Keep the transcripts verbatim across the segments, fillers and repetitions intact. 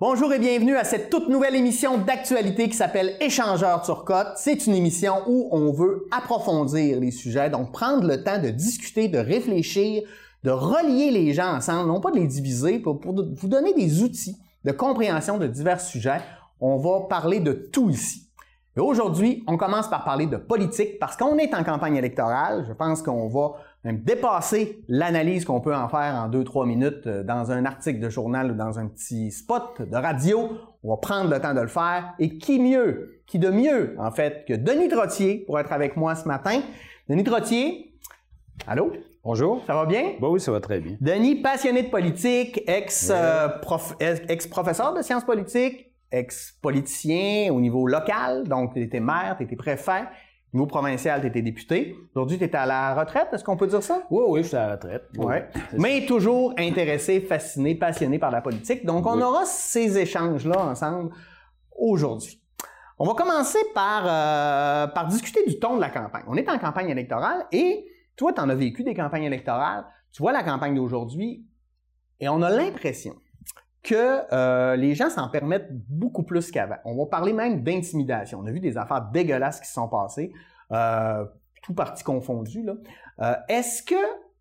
Bonjour et bienvenue à cette toute nouvelle émission d'actualité qui s'appelle Échangeurs Turcotte. C'est une émission où on veut approfondir les sujets, donc prendre le temps de discuter, de réfléchir, de relier les gens ensemble, non pas de les diviser, pour, pour vous donner des outils de compréhension de divers sujets. On va parler de tout ici. Et aujourd'hui, on commence par parler de politique parce qu'on est en campagne électorale. Je pense qu'on va même dépasser l'analyse qu'on peut en faire en deux trois minutes dans un article de journal ou dans un petit spot de radio. On va prendre le temps de le faire. Et qui mieux, qui de mieux, en fait, que Denis Trottier pour être avec moi ce matin. Denis Trottier, allô? Bonjour. Ça va bien? Bon, oui, ça va très bien. Denis, passionné de politique, ex, Ouais. euh, prof, ex-professeur de sciences politiques, ex-politicien au niveau local, donc tu étais maire, tu étais préfet, au niveau provincial, tu étais député. Aujourd'hui, tu es à la retraite, est-ce qu'on peut dire ça? Oui, oui, je suis à la retraite. Oui. Ouais. Mais toujours intéressé, fasciné, passionné par la politique. Donc, on Oui. aura ces échanges-là ensemble aujourd'hui. On va commencer par, euh, par discuter du ton de la campagne. On est en campagne électorale et toi, tu en as vécu des campagnes électorales. Tu vois la campagne d'aujourd'hui et on a l'impression que euh, les gens s'en permettent beaucoup plus qu'avant. On va parler même d'intimidation. On a vu des affaires dégueulasses qui se sont passées, euh, tout parti confondu, là. Euh, est-ce que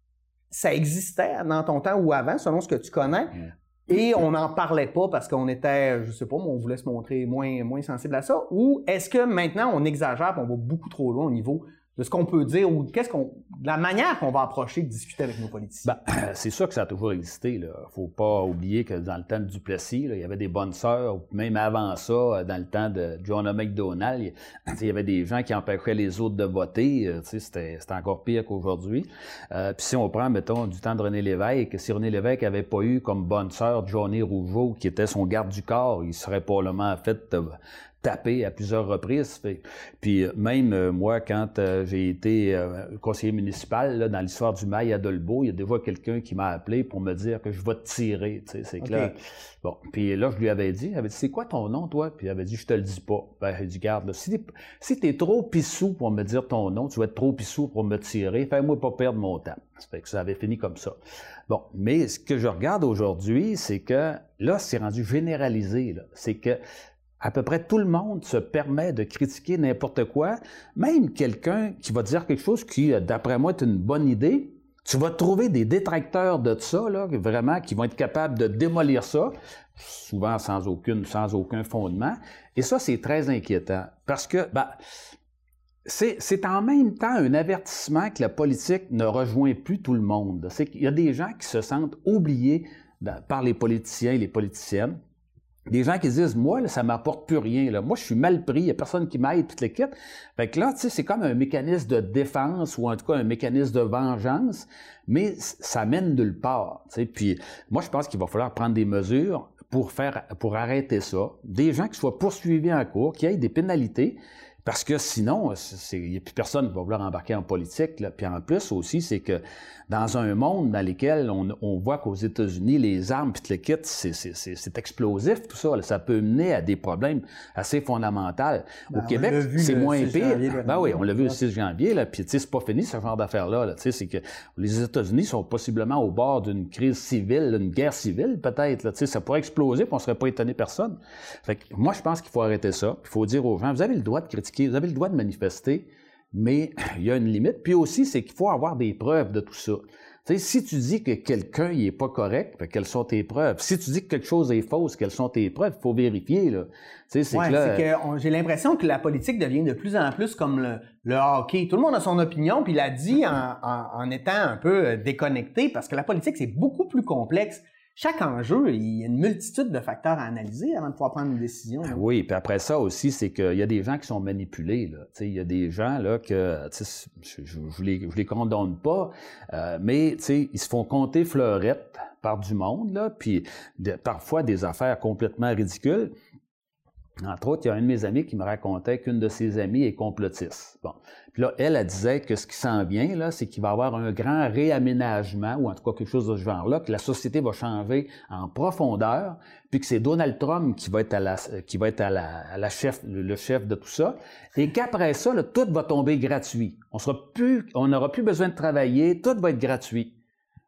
ça existait dans ton temps ou avant, selon ce que tu connais, Mm. et on n'en parlait pas parce qu'on était, je sais pas, on voulait se montrer moins, moins sensible à ça, ou est-ce que maintenant on exagère et on va beaucoup trop loin au niveau de ce qu'on peut dire ou qu'est-ce qu'on, de la manière qu'on va approcher de discuter avec nos politiciens? Ben, c'est sûr que ça a toujours existé. Là. Faut pas oublier que dans le temps de Duplessis, là, il y avait des bonnes sœurs, même avant ça, dans le temps de John McDonald, il, il y avait des gens qui empêchaient les autres de voter. C'était, c'était encore pire qu'aujourd'hui. Euh, Puis si on prend, mettons, du temps de René Lévesque, si René Lévesque avait pas eu comme bonne sœur Johnny Rougeau, qui était son garde du corps, il serait probablement fait euh, taper à plusieurs reprises. Puis même euh, moi, quand euh, j'ai été euh, conseiller municipal là, dans l'histoire du Mail à Dolbeau, il y a déjà quelqu'un qui m'a appelé pour me dire que je vais te tirer. Tu sais, c'est Okay. clair. Bon, puis là, je lui avais dit, il avait dit, c'est quoi ton nom, toi? Puis il avait dit, je te le dis pas. Ben, il dit, garde, là, si t'es, si t'es trop pissou pour me dire ton nom, tu vas être trop pissou pour me tirer, fais-moi pas perdre mon temps. Ça fait que ça avait fini comme ça. Bon, mais ce que je regarde aujourd'hui, c'est que là, c'est rendu généralisé, là. C'est que à peu près tout le monde se permet de critiquer n'importe quoi, même quelqu'un qui va dire quelque chose qui, d'après moi, est une bonne idée. Tu vas trouver des détracteurs de ça, là, vraiment, qui vont être capables de démolir ça, souvent sans aucune, sans aucun fondement. Et ça, c'est très inquiétant. Parce que, ben, c'est, c'est en même temps un avertissement que la politique ne rejoint plus tout le monde. C'est qu'il y a des gens qui se sentent oubliés par les politiciens et les politiciennes. Des gens qui disent, moi, là, ça m'apporte plus rien. Là. Moi, je suis mal pris, il n'y a personne qui m'aide, toute l'équipe. Fait que là, tu sais, c'est comme un mécanisme de défense ou en tout cas un mécanisme de vengeance, mais ça mène nulle part. Tu sais. Puis moi, je pense qu'il va falloir prendre des mesures pour faire, pour arrêter ça. Des gens qui soient poursuivis en cours, qui aient des pénalités. Parce que sinon, il n'y a plus personne qui va vouloir embarquer en politique. Là. Puis en plus aussi, c'est que dans un monde dans lequel on, on voit qu'aux États-Unis, les armes puis le kit, c'est, c'est, c'est, c'est explosif, tout ça. Là. Ça peut mener à des problèmes assez fondamentaux. Ben, Au Québec, c'est moins pire. janvier, Ben oui, on l'a vu ouais. le six janvier. Là. Puis tu sais, c'est pas fini ce genre d'affaires-là. Là. Tu sais, c'est que les États-Unis sont possiblement au bord d'une crise civile, d'une guerre civile peut-être. Là. Tu sais, ça pourrait exploser, puis on serait pas étonné personne. Fait que moi, je pense qu'il faut arrêter ça. Il faut dire aux gens, vous avez le droit de critiquer, vous avez le droit de manifester, mais il y a une limite. Puis aussi, c'est qu'il faut avoir des preuves de tout ça. Tu sais, si tu dis que quelqu'un il est pas correct, ben, quelles sont tes preuves? Si tu dis que quelque chose est fausse, quelles sont tes preuves? Il faut vérifier, là. Tu sais, c'est Ouais, que là, c'est que on- j'ai l'impression que la politique devient de plus en plus comme le, le hockey. Tout le monde a son opinion, puis il l'a dit en, en, en étant un peu euh, déconnecté, parce que la politique, c'est beaucoup plus complexe. Chaque enjeu, il y a une multitude de facteurs à analyser avant de pouvoir prendre une décision. là. oui, puis après ça aussi, c'est qu'il y a des gens qui sont manipulés. Là. Tu sais, il y a des gens là que, tu sais, je, je, je les, je les condamne pas, euh, mais tu sais, ils se font compter fleurettes par du monde là, puis de, parfois des affaires complètement ridicules. Entre autres, il y a un de mes amis qui me racontait qu'une de ses amies est complotiste. Bon, puis là, elle, elle disait que ce qui s'en vient là, c'est qu'il va y avoir un grand réaménagement ou en tout cas quelque chose de ce genre-là, que la société va changer en profondeur, puis que c'est Donald Trump qui va être à la, qui va être à la, à la chef, le chef de tout ça, et qu'après ça, là, tout va tomber gratuit. On sera plus, on n'aura plus besoin de travailler, tout va être gratuit.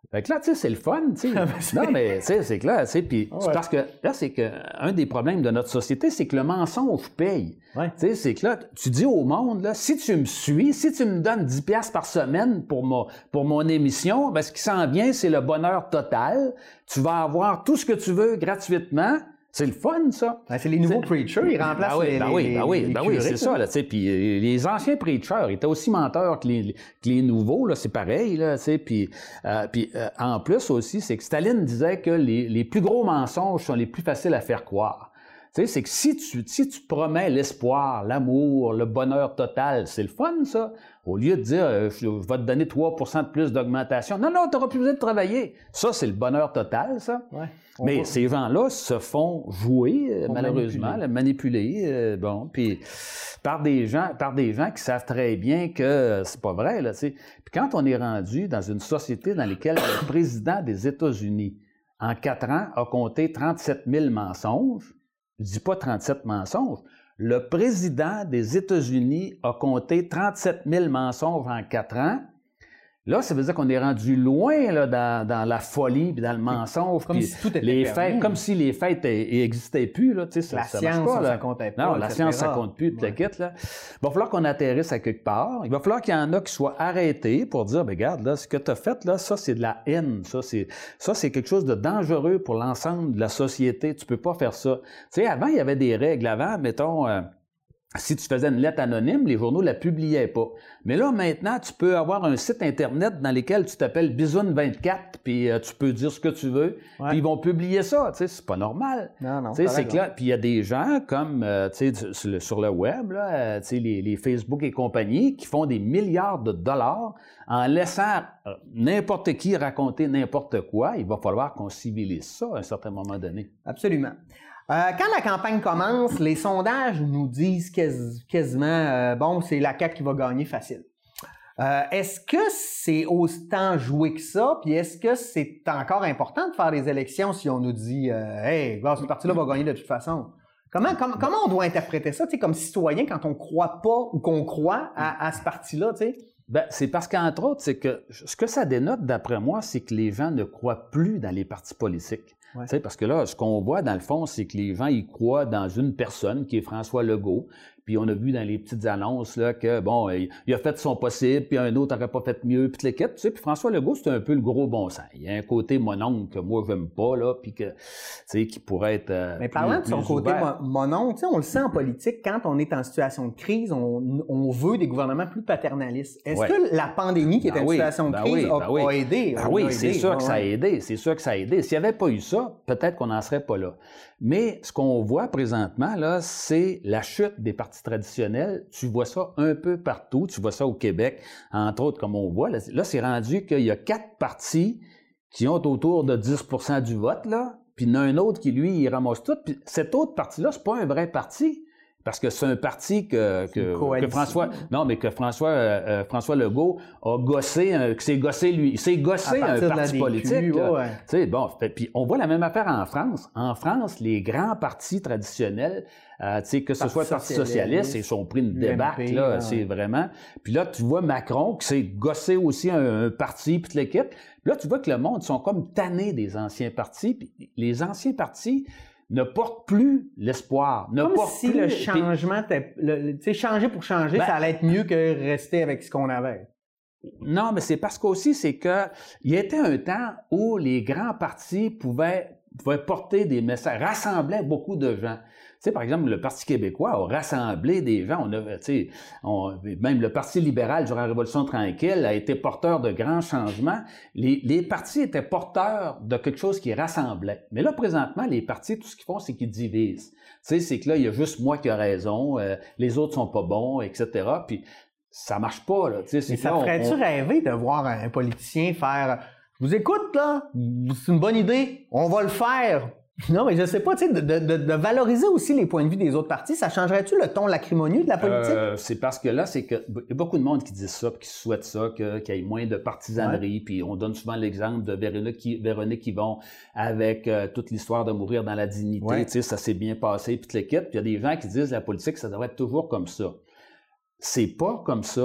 Fait que là, tu sais, c'est le fun, tu sais. Non, mais, tu sais, c'est clair, tu sais. Puis, ouais. c'est parce que, là, c'est que, un des problèmes de notre société, c'est que le mensonge paye. Ouais. Tu sais, c'est que là, tu dis au monde, là, si tu me suis, si tu me donnes dix piastres par semaine pour mon, pour mon émission, ben, ce qui s'en vient, c'est le bonheur total. Tu vas avoir tout ce que tu veux gratuitement. C'est le fun, ça. Ben, c'est les nouveaux preachers, ils remplacent ben oui, les, ben oui, les, ben oui, les ben curés, oui, c'est ça, là, tu sais. Puis les anciens preachers étaient aussi menteurs que les, que les nouveaux, là, c'est pareil, là, tu sais. Puis, euh, puis euh, en plus aussi, c'est que Staline disait que les, les plus gros mensonges sont les plus faciles à faire croire. Tu sais, c'est que si tu, si tu promets l'espoir, l'amour, le bonheur total, c'est le fun, ça. Au lieu de dire, euh, je vais te donner trois pour cent de plus d'augmentation. Non, non, tu n'auras plus besoin de travailler. Ça, c'est le bonheur total, ça. Ouais, mais va... ces gens-là se font jouer, euh, malheureusement, manipuler, manipuler euh, bon, puis par des gens, par des gens qui savent très bien que c'est pas vrai, là, tu sais. Puis quand on est rendu dans une société dans laquelle le président des États-Unis, en quatre ans, a compté trente-sept mille mensonges, je dis pas trente-sept mensonges. Le président des États-Unis a compté trente-sept mille mensonges en quatre ans. Là, ça veut dire qu'on est rendu loin là, dans, dans la folie puis dans le mensonge. Comme si tout était les permis. Faits, comme si les faits n'existaient plus. Là, ça, la ça science, pas, là. ça comptait pas. Non, la science, ça compte plus. Ouais. Quitte, là. Il va falloir qu'on atterrisse à quelque part. Il va falloir qu'il y en a qui soient arrêtés pour dire, ben, regarde, là, ce que tu as fait, là, ça, c'est de la haine. Ça, c'est, ça, c'est quelque chose de dangereux pour l'ensemble de la société. Tu peux pas faire ça. Tu sais, avant, il y avait des règles. Avant, mettons... Euh, Si tu faisais une lettre anonyme, les journaux la publiaient pas. Mais là, maintenant, tu peux avoir un site Internet dans lequel tu t'appelles Bisoun vingt-quatre, puis euh, tu peux dire ce que tu veux, ouais. Puis ils vont publier ça. Tu sais, c'est pas normal. Non, non, tu sais, c'est clair. Puis il y a des gens comme, euh, tu sais, sur le, sur le web, là, euh, tu sais, les, les Facebook et compagnie, qui font des milliards de dollars en laissant euh, n'importe qui raconter n'importe quoi. Il va falloir qu'on civilise ça à un certain moment donné. Absolument. Euh, quand la campagne commence, les sondages nous disent quasi, quasiment euh, bon, c'est la C A Q qui va gagner facile. Euh, est-ce que c'est autant joué que ça? Puis est-ce que c'est encore important de faire des élections si on nous dit euh, hey, bon, ce parti-là va gagner de toute façon? Comment, comment, comment on doit interpréter ça, tu sais, comme citoyen, quand on croit pas ou qu'on croit à, à ce parti-là, tu sais? Ben, c'est parce qu'entre autres, c'est que ce que ça dénote, d'après moi, c'est que les gens ne croient plus dans les partis politiques. Ouais. Tu sais, parce que là, ce qu'on voit, dans le fond, c'est que les gens, ils croient dans une personne qui est François Legault. Puis on a vu dans les petites annonces là que, bon, il, il a fait son possible, puis un autre n'aurait pas fait mieux, puis l'équipe, tu sais. Puis François Legault, c'est un peu le gros bon sens. Il y a un côté mononcle que moi, j'aime pas, là, puis que, tu sais, qui pourrait être... Euh, Mais parlant de son côté mononcle, tu sais, on le sait en politique, quand on est en situation de crise, on, on veut des gouvernements plus paternalistes. Est-ce ouais. que la pandémie, qui ben est une oui, situation de ben crise, oui, a, ben oui. a aidé? Ben oui, c'est sûr ouais. que ça a aidé. C'est sûr que ça a aidé. S'il n'y avait pas eu ça, peut-être qu'on n'en serait pas là. Mais ce qu'on voit présentement, là, c'est la chute des partis traditionnels. Tu vois ça un peu partout. Tu vois ça au Québec, entre autres, comme on voit. Là, là c'est rendu qu'il y a quatre partis qui ont autour de dix pour cent du vote, là. Puis il y en a un autre qui, lui, il ramasse tout. Puis cet autre parti-là, c'est pas un vrai parti. Parce que c'est un parti que, que, que François, non, mais que François, euh, François Legault a gossé, un, que s'est gossé lui, il s'est gossé un parti politique. Ouais. Tu sais, bon, puis on voit la même affaire en France. En France, les grands partis traditionnels, euh, tu sais, que ce parti soit le Parti socialiste, ils sont pris une débâcle, là, ouais. C'est vraiment. Puis là, tu vois Macron qui s'est gossé aussi un, un parti, puis l'équipe. Puis là, tu vois que le monde sont comme tannés des anciens partis. Puis les anciens partis ne porte plus l'espoir. Ne Comme porte si plus... le changement, tu sais, changer pour changer, ben, ça allait être mieux que rester avec ce qu'on avait. Non, mais c'est parce qu'aussi, c'est que il y était un temps où les grands partis pouvaient, pouvaient porter des messages, rassemblaient beaucoup de gens. Tu sais, par exemple, le Parti québécois a rassemblé des gens. On a, tu sais, on, même le Parti libéral durant la Révolution tranquille a été porteur de grands changements. Les, les partis étaient porteurs de quelque chose qui rassemblait. Mais là, présentement, les partis, tout ce qu'ils font, c'est qu'ils divisent. Tu sais, c'est que là, il y a juste moi qui ai raison, euh, les autres sont pas bons, et cetera. Puis ça marche pas, là. Tu sais, mais ça te ferait-tu on... rêver de voir un politicien faire « Je vous écoute, là, c'est une bonne idée, on va le faire ». Non, mais je sais pas, tu sais, de, de, de valoriser aussi les points de vue des autres partis, ça changerait-tu le ton lacrimonieux de la politique? Euh, c'est parce que là, c'est que il y a beaucoup de monde qui disent ça, puis qui souhaite ça, que, qu'il y ait moins de partisanerie, ouais. Puis on donne souvent l'exemple de Véronique, Véronique Yvon avec euh, toute l'histoire de mourir dans la dignité, ouais. Tu sais, ça s'est bien passé, puis l'équipe. Puis il y a des gens qui disent la politique, ça devrait être toujours comme ça. C'est pas comme ça.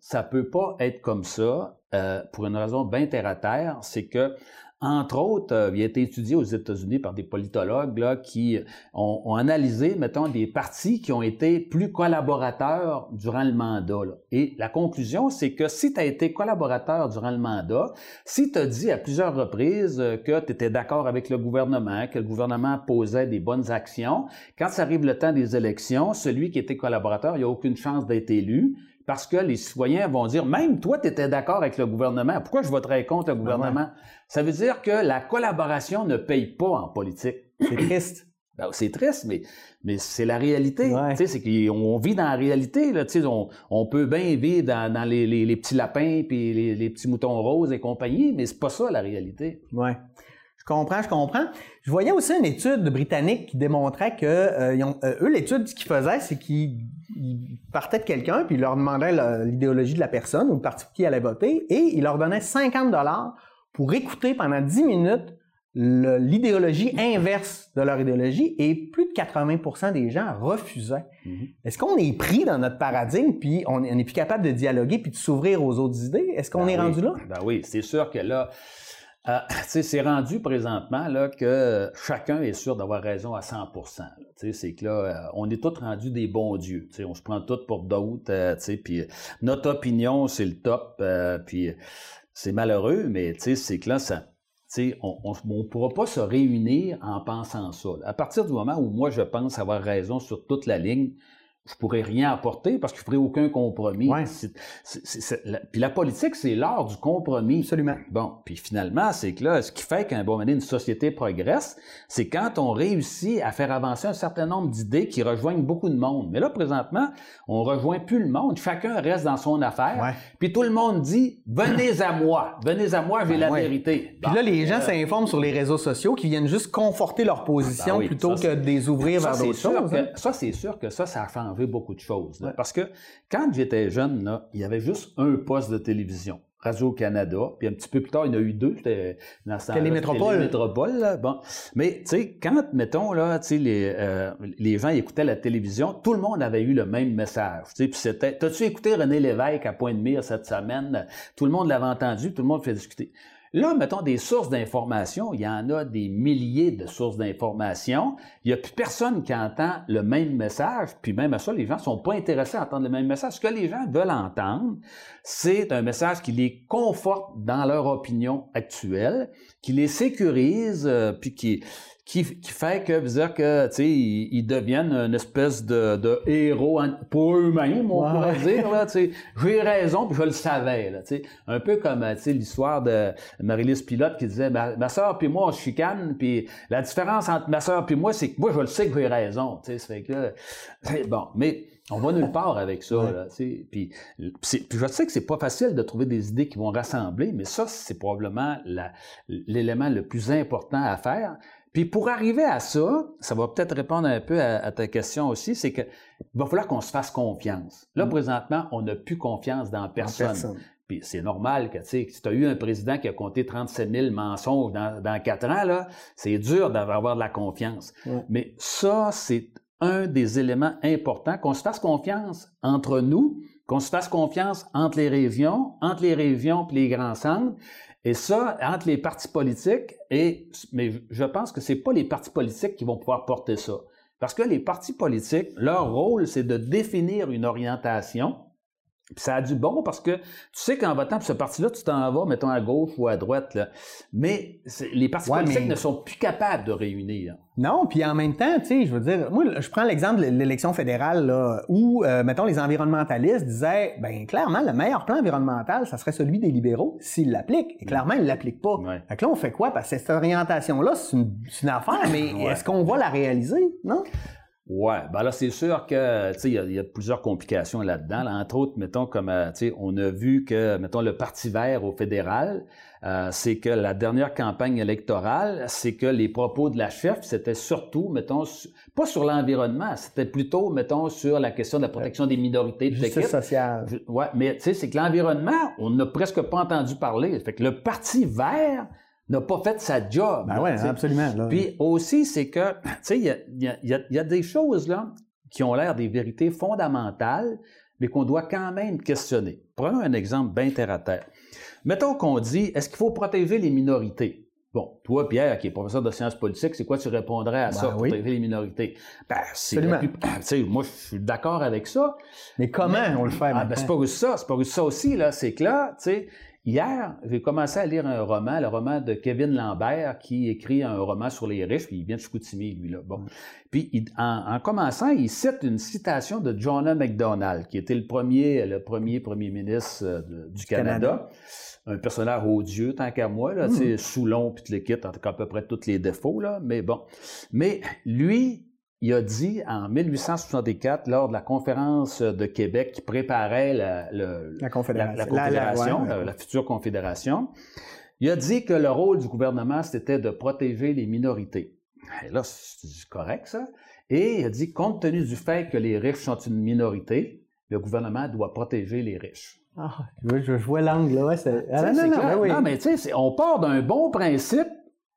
ça peut pas être comme ça euh, pour une raison bien terre à terre, c'est que entre autres, euh, il a été étudié aux États-Unis par des politologues là, qui ont, ont analysé, mettons, des partis qui ont été plus collaborateurs durant le mandat. Là. Et la conclusion, c'est que si tu as été collaborateur durant le mandat, si tu as dit à plusieurs reprises euh, que tu étais d'accord avec le gouvernement, que le gouvernement posait des bonnes actions, quand ça arrive le temps des élections, celui qui était collaborateur, il n'a aucune chance d'être élu. Parce que les citoyens vont dire, même toi, tu étais d'accord avec le gouvernement, pourquoi je voterais contre le gouvernement? Ah ouais. Ça veut dire que la collaboration ne paye pas en politique. C'est triste. Ben, c'est triste, mais, mais c'est la réalité. Ouais. C'est qu'on vit dans la réalité. Là, on, on peut bien vivre dans, dans les, les, les petits lapins puis les, les petits moutons roses et compagnie, mais c'est pas ça la réalité. Ouais. Je comprends, je comprends. Je voyais aussi une étude britannique qui démontrait que euh, ils ont, euh, eux, l'étude, ce qu'ils faisaient, c'est qu'ils partaient de quelqu'un puis ils leur demandaient la, l'idéologie de la personne ou le parti pour qui ils allaient voter et ils leur donnaient cinquante dollars pour écouter pendant dix minutes le, l'idéologie inverse de leur idéologie et plus de quatre-vingts pour cent des gens refusaient. Mm-hmm. Est-ce qu'on est pris dans notre paradigme puis on n'est plus capable de dialoguer puis de s'ouvrir aux autres idées? Est-ce qu'on ben est oui. rendu là? Ben oui, c'est sûr que là... Euh, c'est rendu présentement là, que chacun est sûr d'avoir raison à cent pour cent. C'est que là, euh, on est tous rendus des bons dieux. T'sais, on se prend tous pour d'autres. Euh, puis notre opinion, c'est le top. Euh, puis c'est malheureux, mais c'est que là, ça, on ne pourra pas se réunir en pensant ça. À partir du moment où moi, je pense avoir raison sur toute la ligne, je pourrais rien apporter parce que je ferais aucun compromis. Ouais. C'est, c'est, c'est, c'est, la, puis la politique, c'est l'art du compromis. Absolument. Bon, puis finalement, c'est que là, ce qui fait qu'un bon moment donné, une société progresse, c'est quand on réussit à faire avancer un certain nombre d'idées qui rejoignent beaucoup de monde. Mais là, présentement, on rejoint plus le monde. Chacun reste dans son affaire. Ouais. Puis tout le monde dit, venez à moi, venez à moi, j'ai ben la ouais. vérité. Bon, puis là, les gens euh... s'informent sur les réseaux sociaux qui viennent juste conforter leur position ben oui, plutôt ça, que de les ouvrir ça, vers d'autres choses. Que, hein? Ça, c'est sûr que ça, ça a changé beaucoup de choses. Ouais. Parce que quand j'étais jeune, là, il y avait juste un poste de télévision. Radio-Canada, puis un petit peu plus tard, il y en a eu deux. C'était dans ce Télémétropole. Télémétropole, là. Bon. Mais, tu sais, quand, mettons, là, tu sais, les, euh, les gens écoutaient la télévision, tout le monde avait eu le même message. Tu sais, puis c'était, t'as-tu écouté René Lévesque à Pointe-Mire cette semaine? Tout le monde l'avait entendu, tout le monde fait discuter. Là, mettons des sources d'information, il y en a des milliers de sources d'information. Il n'y a plus personne qui entend le même message, puis même à ça, les gens ne sont pas intéressés à entendre le même message. Ce que les gens veulent entendre, c'est un message qui les conforte dans leur opinion actuelle, qui les sécurise, euh, puis qui... Qui, qui fait que, dire que, tu sais, ils, ils deviennent une espèce de, de héros en, pour eux-mêmes, on ouais. pourrait dire, là, tu sais. J'ai raison, puis je le savais, là, tu sais. Un peu comme, tu sais, l'histoire de Marie-Lise Pilote qui disait, ma, ma sœur puis moi, on se chicane, puis la différence entre ma sœur puis moi, c'est que moi, je le sais que j'ai raison, tu sais. Ça fait que, bon, mais... On va nulle part avec ça, ouais. là, tu sais. Puis, puis je sais que c'est pas facile de trouver des idées qui vont rassembler, mais ça, c'est probablement la, l'élément le plus important à faire. Puis pour arriver à ça, ça va peut-être répondre un peu à, à ta question aussi, c'est que il va falloir qu'on se fasse confiance. Là, mmh. présentement, on n'a plus confiance dans personne. personne. Puis c'est normal que, tu sais, si tu as eu un président qui a compté trente-sept mille mensonges dans, dans quatre ans, là, c'est dur d'avoir de la confiance. Mmh. Mais ça, c'est un des éléments importants, qu'on se fasse confiance entre nous, qu'on se fasse confiance entre les régions, entre les régions et les grands centres, et ça, entre les partis politiques, et, mais je pense que c'est pas les partis politiques qui vont pouvoir porter ça. Parce que les partis politiques, leur rôle, c'est de définir une orientation. Puis ça a du bon parce que tu sais qu'en votant pour ce parti-là, tu t'en vas, mettons, à gauche ou à droite. Là. Mais les partis ouais, politiques mais... ne sont plus capables de réunir. Non, puis en même temps, tu sais, je veux dire, moi, je prends l'exemple de l'élection fédérale là, où, euh, mettons, les environnementalistes disaient, ben clairement, le meilleur plan environnemental, ça serait celui des libéraux s'ils l'appliquent. Et clairement, ils ne l'appliquent pas. Ouais. Fait que là, on fait quoi? Parce que cette orientation-là, c'est une, c'est une affaire, mais ouais. est-ce qu'on va la réaliser? Non? Ouais, ben là, c'est sûr que, tu sais, il y, y a plusieurs complications là-dedans. Là. Entre autres, mettons, comme, euh, tu sais, on a vu que, mettons, le Parti vert au fédéral, euh, c'est que la dernière campagne électorale, c'est que les propos de la chef, c'était surtout, mettons, su- pas sur l'environnement, c'était plutôt, mettons, sur la question de la protection des minorités. De Justice sociale. Je, ouais, mais, tu sais, c'est que l'environnement, on n'a presque pas entendu parler. Fait que le Parti vert n'a pas fait sa job. Ben oui, absolument. Là. Puis aussi, c'est que, tu sais, il y a, y, a, y a des choses là qui ont l'air des vérités fondamentales, mais qu'on doit quand même questionner. Prenons un exemple bien terre à terre. Mettons qu'on dit, est-ce qu'il faut protéger les minorités? Bon, toi, Pierre, qui est professeur de sciences politiques, c'est quoi tu répondrais à ben ça, oui. protéger les minorités? Ben, c'est la plus... tu sais, moi, je suis d'accord avec ça. Mais comment mais... on le fait? Ah, ben, c'est pas juste ça, c'est pas juste ça aussi, là. C'est que là, tu sais, hier, j'ai commencé à lire un roman, le roman de Kevin Lambert, qui écrit un roman sur les riches, puis il vient de Chicoutimi, lui, là. Bon. Mm. Puis, il, en, en commençant, il cite une citation de John A. Macdonald, qui était le premier, le premier premier ministre euh, de, du Canada. Canada. Un personnage odieux, tant qu'à moi, là, mmh. tu sais, Soulon, puis le kit, en tout cas, à peu près tous les défauts, là, mais bon. Mais lui, il a dit, en mille huit cent soixante-quatre, lors de la conférence de Québec qui préparait la, le, la confédération, la, la, confédération la, la, ouais. la, la future confédération, il a dit que le rôle du gouvernement, c'était de protéger les minorités. Et là, c'est correct, ça. Et il a dit, compte tenu du fait que les riches sont une minorité, le gouvernement doit protéger les riches. Ah, je, je vois l'angle, là. Ouais, c'est... Ah, non, non, non, ben oui. non, mais tu sais, on part d'un bon principe,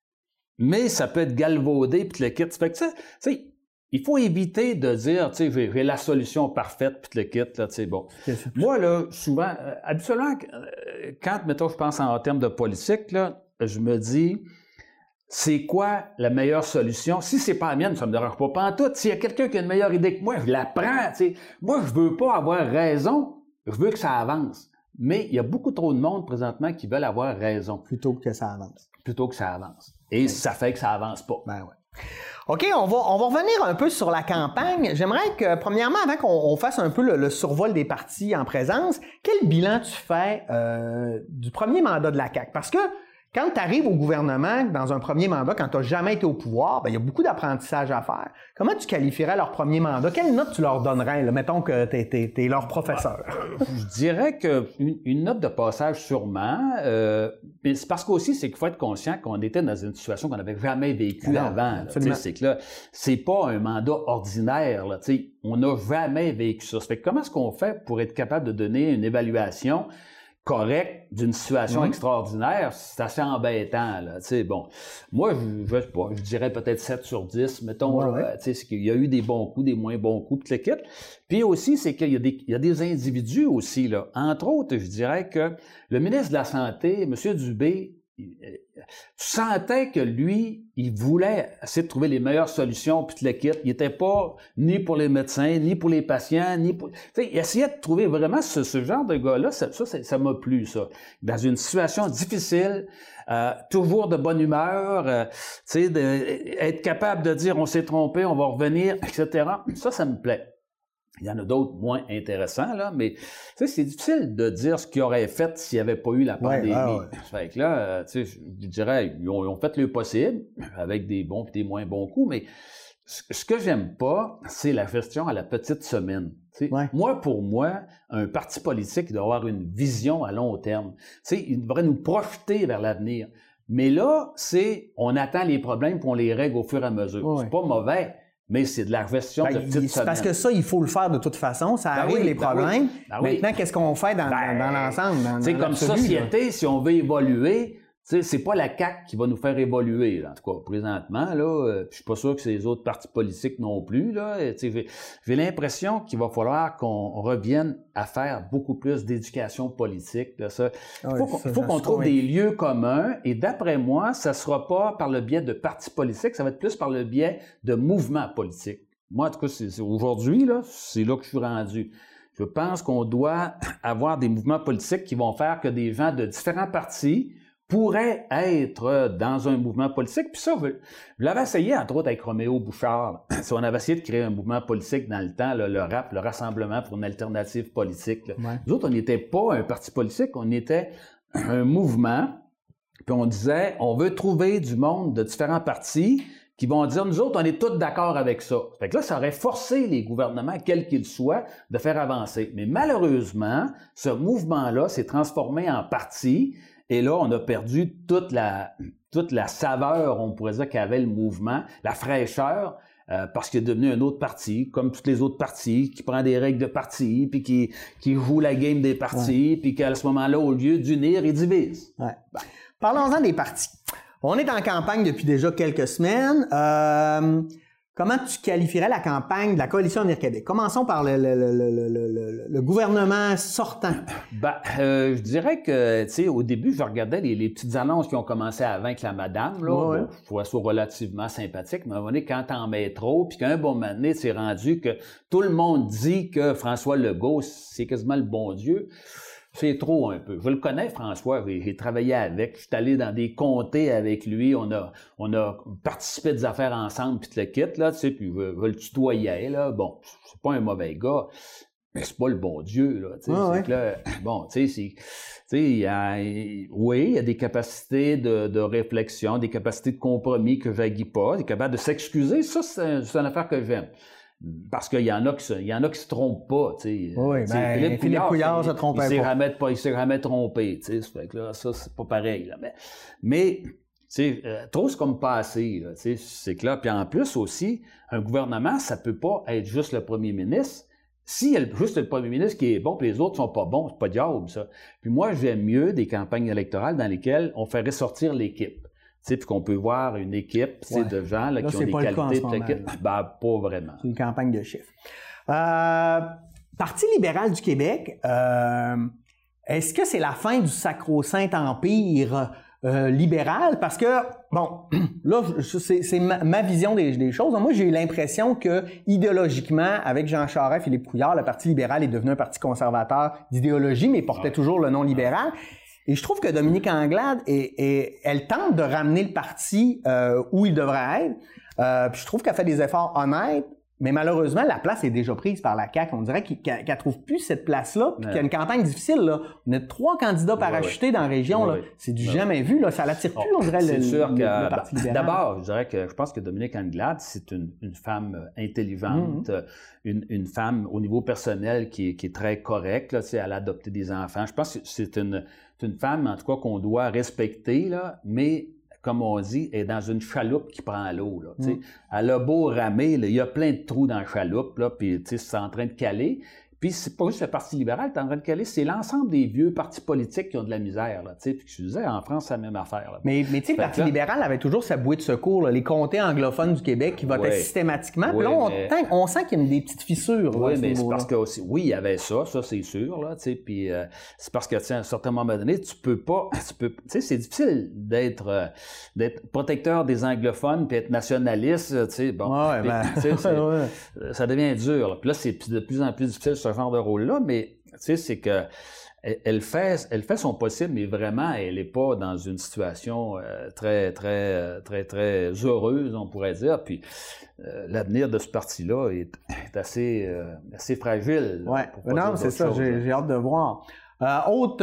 mais ça peut être galvaudé, puis le kit. Fait que, tu sais, il faut éviter de dire, tu sais, j'ai, j'ai la solution parfaite, puis le kit, là, tu sais, bon. Moi, là, souvent, euh, habituellement, euh, quand, mettons, je pense en, en termes de politique, là, je me dis, c'est quoi la meilleure solution? Si c'est pas la mienne, ça me dérange pas. Pas en tout. S'il y a quelqu'un qui a une meilleure idée que moi, je la prends, tu sais. Moi, je veux pas avoir raison. Je veux que ça avance. Mais il y a beaucoup trop de monde présentement qui veulent avoir raison. Plutôt que ça avance. Plutôt que ça avance. Et okay. ça fait que ça avance pas. Ben ouais. OK, on va, on va revenir un peu sur la campagne. J'aimerais que, premièrement, avant qu'on on fasse un peu le, le survol des partis en présence, quel bilan tu fais euh, du premier mandat de la C A Q? Parce que quand tu arrives au gouvernement, dans un premier mandat, quand tu n'as jamais été au pouvoir, bien, il y a beaucoup d'apprentissage à faire. Comment tu qualifierais leur premier mandat? Quelle note tu leur donnerais? Là? Mettons que tu es leur professeur. Je dirais qu'une une note de passage sûrement. Euh, mais c'est parce qu'aussi, c'est qu'il faut être conscient qu'on était dans une situation qu'on n'avait jamais vécue non, avant. C'est que là, c'est pas un mandat ordinaire. Là, on n'a jamais vécu ça. Ça fait que comment est-ce qu'on fait pour être capable de donner une évaluation correct d'une situation mmh. extraordinaire, c'est assez embêtant, là, tu sais, bon. Moi, je, je sais pas, je dirais peut-être sept sur dix, mettons, ouais, là, ouais. tu sais, c'est qu'il y a eu des bons coups, des moins bons coups, puis le kit. Puis aussi, c'est qu'il y a des, il y a des individus aussi, là. Entre autres, je dirais que le ministre de la Santé, M. Dubé, tu sentais que lui, il voulait essayer de trouver les meilleures solutions, puis le kit. Il n'était pas ni pour les médecins, ni pour les patients, ni pour... Tu sais, il essayait de trouver vraiment ce, ce genre de gars-là. Ça, ça, ça m'a plu, ça. Dans une situation difficile, euh, toujours de bonne humeur, euh, tu sais, de, être capable de dire on s'est trompé, on va revenir, et cetera. Ça, ça me plaît. Il y en a d'autres moins intéressants, là, mais c'est difficile de dire ce qu'ils auraient fait s'il n'y avait pas eu la pandémie. Ouais, ouais, ouais. Fait que là, euh, je dirais, ils ont, ils ont fait le possible, avec des bons et des moins bons coups, mais ce, ce que j'aime pas, c'est la gestion à la petite semaine. Ouais. Moi, pour moi, un parti politique doit avoir une vision à long terme. T'sais, il devrait nous projeter vers l'avenir. Mais là, c'est on attend les problèmes puis on les règle au fur et à mesure. Ouais. C'est pas mauvais. Mais c'est de la gestion ben, de petite semaine. Parce que ça, il faut le faire de toute façon. Ça ben arrive, oui, les problèmes. Ben oui. Ben oui. Maintenant, qu'est-ce qu'on fait dans, ben, dans, dans l'ensemble? C'est comme société, là. Si on veut évoluer, c'est pas la C A Q qui va nous faire évoluer. Là. En tout cas, présentement, là, euh, je suis pas sûr que c'est les autres partis politiques non plus. J'ai l'impression qu'il va falloir qu'on revienne à faire beaucoup plus d'éducation politique. Là, ça. Il faut qu'on qu qu trouve des lieux communs. Et d'après moi, ça sera pas par le biais de partis politiques, ça va être plus par le biais de mouvements politiques. Moi, en tout cas, aujourd'hui, là, c'est là que je suis rendu. Je pense qu'on doit avoir des mouvements politiques qui vont faire que des gens de différents partis pourrait être dans un mouvement politique. Puis ça, je, je l'avais essayé, entre autres, avec Roméo Bouchard. Si on avait essayé de créer un mouvement politique dans le temps, là, le R A P, le Rassemblement pour une alternative politique. Ouais. Nous autres, on n'était pas un parti politique, on était un mouvement. Puis on disait, on veut trouver du monde de différents partis qui vont dire, nous autres, on est tous d'accord avec ça. Fait que là, ça aurait forcé les gouvernements, quels qu'ils soient, de faire avancer. Mais malheureusement, ce mouvement-là s'est transformé en parti. Et là, on a perdu toute la, toute la saveur, on pourrait dire, qu'avait le mouvement, la fraîcheur, euh, parce qu'il est devenu un autre parti, comme tous les autres partis, qui prend des règles de parti, puis qui, qui joue la game des partis, ouais. Puis qu'à ce moment-là, au lieu d'unir, il divise. Ouais. Ben. Parlons-en des partis. On est en campagne depuis déjà quelques semaines. Euh, comment tu qualifierais la campagne de la Coalition Avenir Québec? Commençons par le, le, le, le, le, le gouvernement sortant. Ben, euh, je dirais que, tu sais, au début, je regardais les, les petites annonces qui ont commencé avant avec la madame, là. Ouais, Bon, ouais. je trouvais ça relativement sympathique, mais à un moment donné, quand t'en mets trop, puis qu'un bon moment donné, c'est rendu que tout le monde dit que François Legault, c'est quasiment le bon Dieu. C'est trop un peu. Je le connais, François. J'ai travaillé avec. Je suis allé dans des comtés avec lui. On a, on a participé à des affaires ensemble, puis tu le quittes, là, tu sais, puis je, je le tutoyais, là. Bon, c'est pas un mauvais gars, mais c'est pas le bon Dieu, là. Tu sais, ah, c'est ouais. que là, bon, tu sais, c'est, tu sais, il y a, oui, il y a des capacités de, de réflexion, des capacités de compromis que j'haguis pas, des capacités de s'excuser. Ça, c'est, c'est une affaire que j'aime. Parce qu'il y en a qui se, il y en a qui se trompent pas, tu sais. Oui, ben, Philippe, Philippe Couillard se trompait il, il pas. s'est jamais pas. Il s'est jamais trompé, tu sais. Ça fait que là, ça, c'est pas pareil, là. Mais, mais tu sais, euh, trop c'est comme pas assez, là, tu sais. C'est que là, puis en plus aussi, un gouvernement, ça peut pas être juste le premier ministre. S'il y a juste le premier ministre qui est bon, puis les autres sont pas bons, c'est pas diable, ça. Puis moi, j'aime mieux des campagnes électorales dans lesquelles on fait ressortir l'équipe. Tu sais, puis qu'on peut voir une équipe ouais. de gens là, là, qui ont des qualités de l'équipe. Ben, pas vraiment. C'est une campagne de chiffres. Euh, Parti libéral du Québec, euh, est-ce que c'est la fin du sacro-saint empire euh, libéral? Parce que, bon, là, c'est, c'est ma, ma vision des, des choses. Moi, j'ai eu l'impression que, idéologiquement, avec Jean Charest, Philippe Couillard, le Parti libéral est devenu un parti conservateur d'idéologie, mais portait ouais. toujours le nom libéral. Et je trouve que Dominique Anglade, est, est, elle tente de ramener le parti euh, où il devrait être. Euh, puis je trouve qu'elle fait des efforts honnêtes, mais malheureusement, la place est déjà prise par la C A Q. On dirait qu'elle ne trouve plus cette place-là, puis ouais. qu'il y a une campagne difficile. Là. On a trois candidats parachutés ouais, ouais. dans la région. Ouais, là. Ouais. C'est du ouais. jamais vu. Là. Ça l'attire plus, on dirait, c'est le, sûr le, que, le Parti libéral. D'abord, je dirais que je pense que Dominique Anglade, c'est une, une femme intelligente, mm-hmm. une, une femme au niveau personnel qui est, qui est très correcte. Là, elle a adopté des enfants. Je pense que c'est une... C'est une femme, en tout cas, qu'on doit respecter, là, mais, comme on dit, elle est dans une chaloupe qui prend l'eau. Là, mm. Elle a beau ramer, là, il y a plein de trous dans la chaloupe, là, puis c'est en train de caler. Puis c'est pas juste le Parti libéral qui est en train de caler, c'est l'ensemble des vieux partis politiques qui ont de la misère. Là, puis je disais, en France, c'est la même affaire. Là. Mais, mais tu sais, le Parti là, libéral avait toujours sa bouée de secours, là, les comtés anglophones du Québec qui votaient ouais, systématiquement. Puis ouais, là, on, mais... on sent qu'il y a des petites fissures. Oui, là, mais c'est parce que aussi, oui, il y avait ça, ça c'est sûr. Là, puis euh, c'est parce qu'à un certain moment donné, tu peux pas... Tu peux, tu sais, c'est difficile d'être, euh, d'être protecteur des anglophones puis être nationaliste. Tu sais, bon, ouais, puis, ben... ouais. Ça devient dur. Là. Puis là, c'est de plus en plus difficile ce genre de rôle-là, mais tu sais, c'est que elle fait, elle fait son possible, mais vraiment, elle n'est pas dans une situation euh, très, très, très, très heureuse, on pourrait dire. Puis euh, l'avenir de ce parti-là est, est assez, euh, assez fragile. Oui, non, c'est ça, j'ai, j'ai hâte de voir. Euh, autre,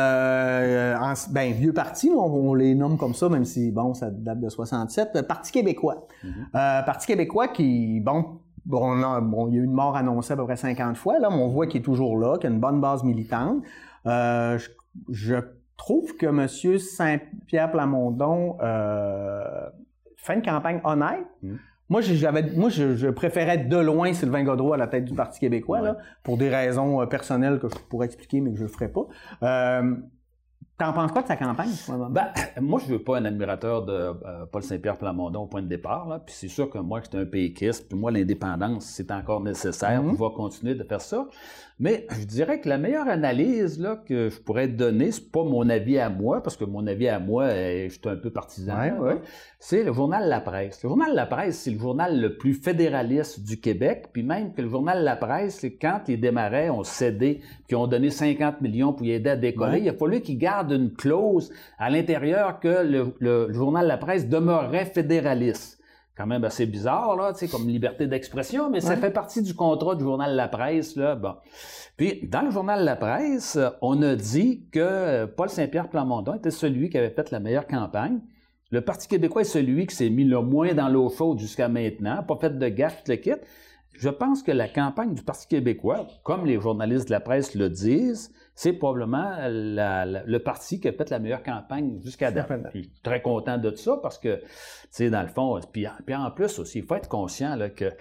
euh, en, ben, vieux parti, on, on les nomme comme ça, même si, bon, ça date de soixante-sept, Parti québécois. Mm-hmm. Euh, Parti québécois qui, bon, Bon, a, bon, il y a eu une mort annoncée à peu près cinquante fois, là, mais on voit qu'il est toujours là, qu'il a une bonne base militante. Euh, je, je trouve que M. Saint-Pierre Plamondon euh, fait une campagne honnête. Mmh. Moi, j'avais, moi je, je préférais de loin Sylvain Gaudreault à la tête du Parti québécois, ouais. là, pour des raisons personnelles que je pourrais expliquer, mais que je ne ferai pas. Euh, T'en penses quoi de sa campagne? Ben, moi, je ne veux pas un admirateur de euh, Paul Saint-Pierre Plamondon au point de départ. Là. Puis c'est sûr que moi, j'étais un péquiste. Puis moi, l'indépendance, c'est encore nécessaire. Mm-hmm. Je vais continuer de faire ça. Mais je dirais que la meilleure analyse là, que je pourrais donner, c'est pas mon avis à moi, parce que mon avis à moi, je suis un peu partisan. Ouais, là, ouais. C'est le journal La Presse. Le journal La Presse, c'est le journal le plus fédéraliste du Québec. Puis même que le journal La Presse, c'est quand ils démarraient, ont cédé, puis ont donné cinquante millions pour y aider à décoller. Ouais. Il a fallu qu'ils gardent une clause à l'intérieur que le, le, le journal La Presse demeurerait fédéraliste. Quand même assez bizarre, là, tu sais, comme liberté d'expression, mais ouais. ça fait partie du contrat du journal La Presse, là, bon. Puis, dans le journal La Presse, on a dit que Paul Saint-Pierre Plamondon était celui qui avait fait la meilleure campagne. Le Parti québécois est celui qui s'est mis le moins dans l'eau chaude jusqu'à maintenant, pas fait de gaffe, tout le kit. Je pense que la campagne du Parti québécois, comme les journalistes de la presse le disent, c'est probablement la, la, le parti qui a fait la meilleure campagne jusqu'à date. Je suis très content de ça parce que, tu sais, dans le fond, puis, puis en plus aussi, il faut être conscient là, que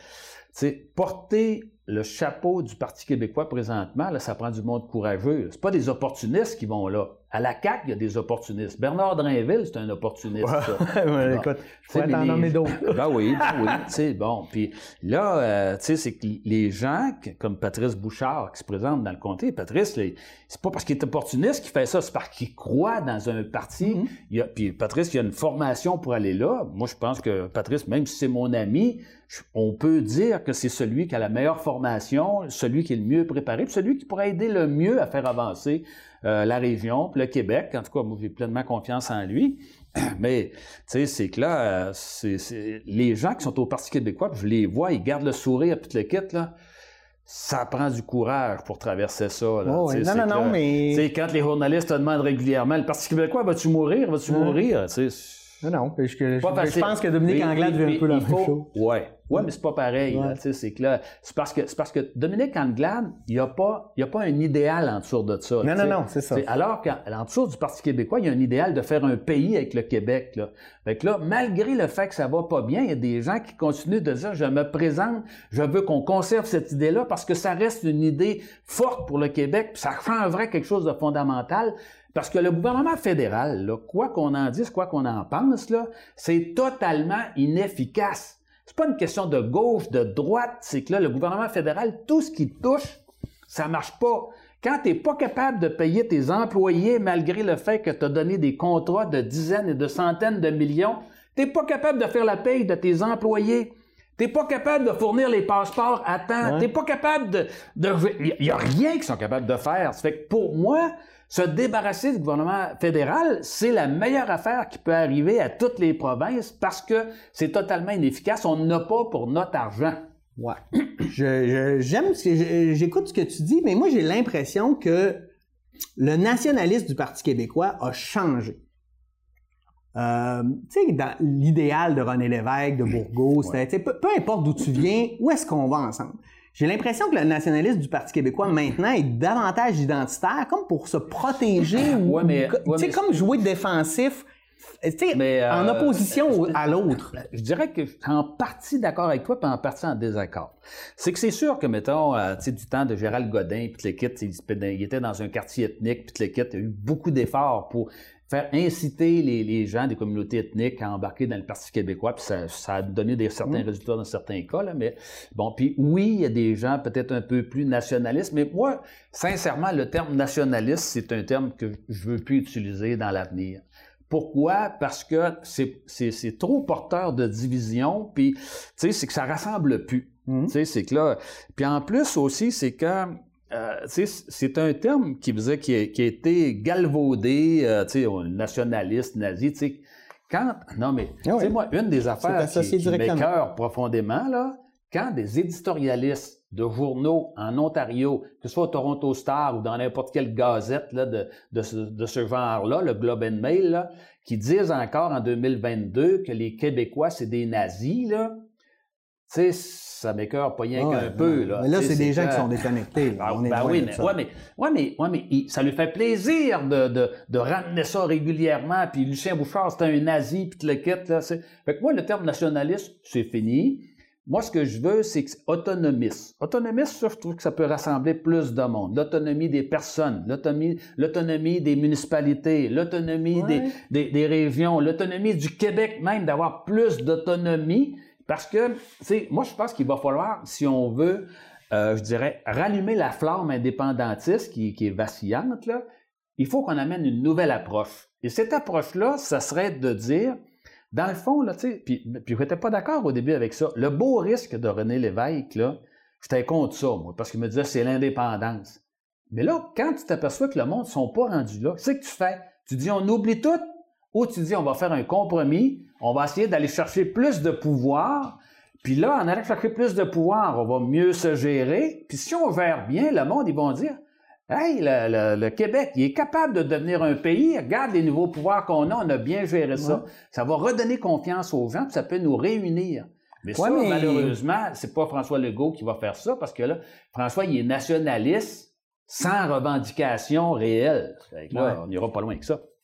sais, porter le chapeau du Parti québécois présentement, là, ça prend du monde courageux. C'est pas des opportunistes qui vont là. À la C A Q, il y a des opportunistes. Bernard Drainville, c'est un opportuniste. Ouais, ouais, bon. Écoute, je pourrais t'en nommer d'autres. Ben oui, ben oui, tu sais, bon. Puis là, euh, tu sais, c'est que les gens, comme Patrice Bouchard, qui se présente dans le comté, Patrice, là, c'est pas parce qu'il est opportuniste qu'il fait ça, c'est parce qu'il croit dans un parti. Mm-hmm. Il y a, puis Patrice, il y a une formation pour aller là. Moi, je pense que Patrice, même si c'est mon ami, je, on peut dire que c'est celui qui a la meilleure formation, celui qui est le mieux préparé, puis celui qui pourrait aider le mieux à faire avancer Euh, la région, puis le Québec. En tout cas, moi, j'ai pleinement confiance en lui. Mais, tu sais, c'est que là, euh, c'est, c'est, les gens qui sont au Parti québécois, puis je les vois, ils gardent le sourire, puis le kit, là. Ça prend du courage pour traverser ça. Là. Oh, oui. Non, non, non, là, mais... Tu sais, quand les journalistes te demandent régulièrement, le Parti québécois, vas-tu mourir? Vas-tu hum. mourir? Tu sais... Non, non, parce que je, je pense que Dominique mais, Anglade veut un peu la même faut... chose. Ouais, ouais, mais c'est pas pareil. Ouais. Là, c'est que là, c'est parce que c'est parce que Dominique Anglade, il n'y a pas, il y a pas un idéal en dessous de ça. Non, non, non, c'est ça. Alors qu'en dessous du Parti québécois, il y a un idéal de faire un pays avec le Québec. Là. Fait que là, malgré le fait que ça va pas bien, il y a des gens qui continuent de dire, je me présente, je veux qu'on conserve cette idée-là parce que ça reste une idée forte pour le Québec, puis ça changerait quelque chose de fondamental. Parce que le gouvernement fédéral, là, quoi qu'on en dise, quoi qu'on en pense, là, c'est totalement inefficace. C'est pas une question de gauche, de droite, c'est que là, le gouvernement fédéral, tout ce qui touche, ça marche pas. Quand tu n'es pas capable de payer tes employés malgré le fait que tu as donné des contrats de dizaines et de centaines de millions, tu n'es pas capable de faire la paye de tes employés. T'es pas capable de fournir les passeports à temps. Ouais. T'es pas capable de... Il n'y a rien qu'ils sont capables de faire. Ça fait que pour moi, se débarrasser du gouvernement fédéral, c'est la meilleure affaire qui peut arriver à toutes les provinces parce que c'est totalement inefficace. On n'a pas pour notre argent. Ouais. je, je, j'aime ce que je, j'écoute ce que tu dis, mais moi, j'ai l'impression que le nationalisme du Parti québécois a changé. Euh, tu sais, dans l'idéal de René Lévesque, de Bourgault, c'était, ouais. peu, peu importe d'où tu viens, où est-ce qu'on va ensemble? J'ai l'impression que le nationalisme du Parti québécois maintenant est davantage identitaire, comme pour se protéger, ou, ouais, mais, tu sais, ouais, comme jouer défensif, tu sais, euh, en opposition euh, à l'autre. Je dirais que je suis en partie d'accord avec toi, puis en partie en désaccord. C'est que c'est sûr que, mettons, euh, tu sais, du temps de Gérald Godin, puis le kit, il était dans un quartier ethnique, puis le kit, il y a eu beaucoup d'efforts pour faire inciter les, les gens des communautés ethniques à embarquer dans le Parti québécois, puis ça, ça a donné des, certains mmh. résultats dans certains cas, là, mais bon, puis oui, il y a des gens peut-être un peu plus nationalistes, mais moi, sincèrement, le terme nationaliste, c'est un terme que je veux plus utiliser dans l'avenir. Pourquoi? Parce que c'est, c'est, c'est trop porteur de division, puis, tu sais, c'est que ça rassemble plus. Mmh. Tu sais, c'est que là... Puis en plus aussi, c'est que... Euh, c'est un terme qui, faisait, qui, a, qui a été galvaudé, euh, nationaliste, nazi. Quand, non, mais ah oui. moi, une des affaires qui, qui m'écœure profondément, là, quand des éditorialistes de journaux en Ontario, que ce soit au Toronto Star ou dans n'importe quelle gazette là, de, de ce, de ce genre-là, le Globe and Mail, là, qui disent encore en deux mille vingt-deux que les Québécois, c'est des nazis, là, tu sais, ça m'écœure pas rien ouais, qu'un ouais. peu. Là, mais là, c'est des gens que... qui sont déconnectés. Là. On est ben oui, mais, ouais, mais, ouais, mais, ouais, mais il, ça lui fait plaisir de, de, de ramener ça régulièrement. Puis Lucien Bouchard, c'était un nazi, puis tu le quittes. Là, c'est... Fait que moi, le terme nationaliste, c'est fini. Moi, ce que je veux, c'est que c'est autonomiste. Autonomiste, ça, je trouve que ça peut rassembler plus de monde. L'autonomie des personnes, l'autonomie, l'autonomie des municipalités, l'autonomie ouais. des, des, des régions, l'autonomie du Québec même, d'avoir plus d'autonomie. Parce que, tu sais, moi, je pense qu'il va falloir, si on veut, euh, je dirais, rallumer la flamme indépendantiste qui, qui est vacillante, là, il faut qu'on amène une nouvelle approche. Et cette approche-là, ça serait de dire, dans le fond, là, tu sais, puis, puis je n'étais pas d'accord au début avec ça. Le beau risque de René Lévesque, là, j'étais contre ça, moi, parce qu'il me disait, c'est l'indépendance. Mais là, quand tu t'aperçois que le monde ne sont pas rendus là, qu'est-ce que tu fais? Tu dis, on oublie tout, ou tu dis, on va faire un compromis, on va essayer d'aller chercher plus de pouvoir, puis là, en allant chercher plus de pouvoir, on va mieux se gérer, puis si on gère bien, le monde, ils vont dire, hey, le, le, le Québec, il est capable de devenir un pays, regarde les nouveaux pouvoirs qu'on a, on a bien géré ça. Ouais. Ça va redonner confiance aux gens, puis ça peut nous réunir. Mais ouais, ça, mais... malheureusement, c'est pas François Legault qui va faire ça, parce que là, François, il est nationaliste sans revendication réelle. Là, ouais. on n'ira pas loin que ça.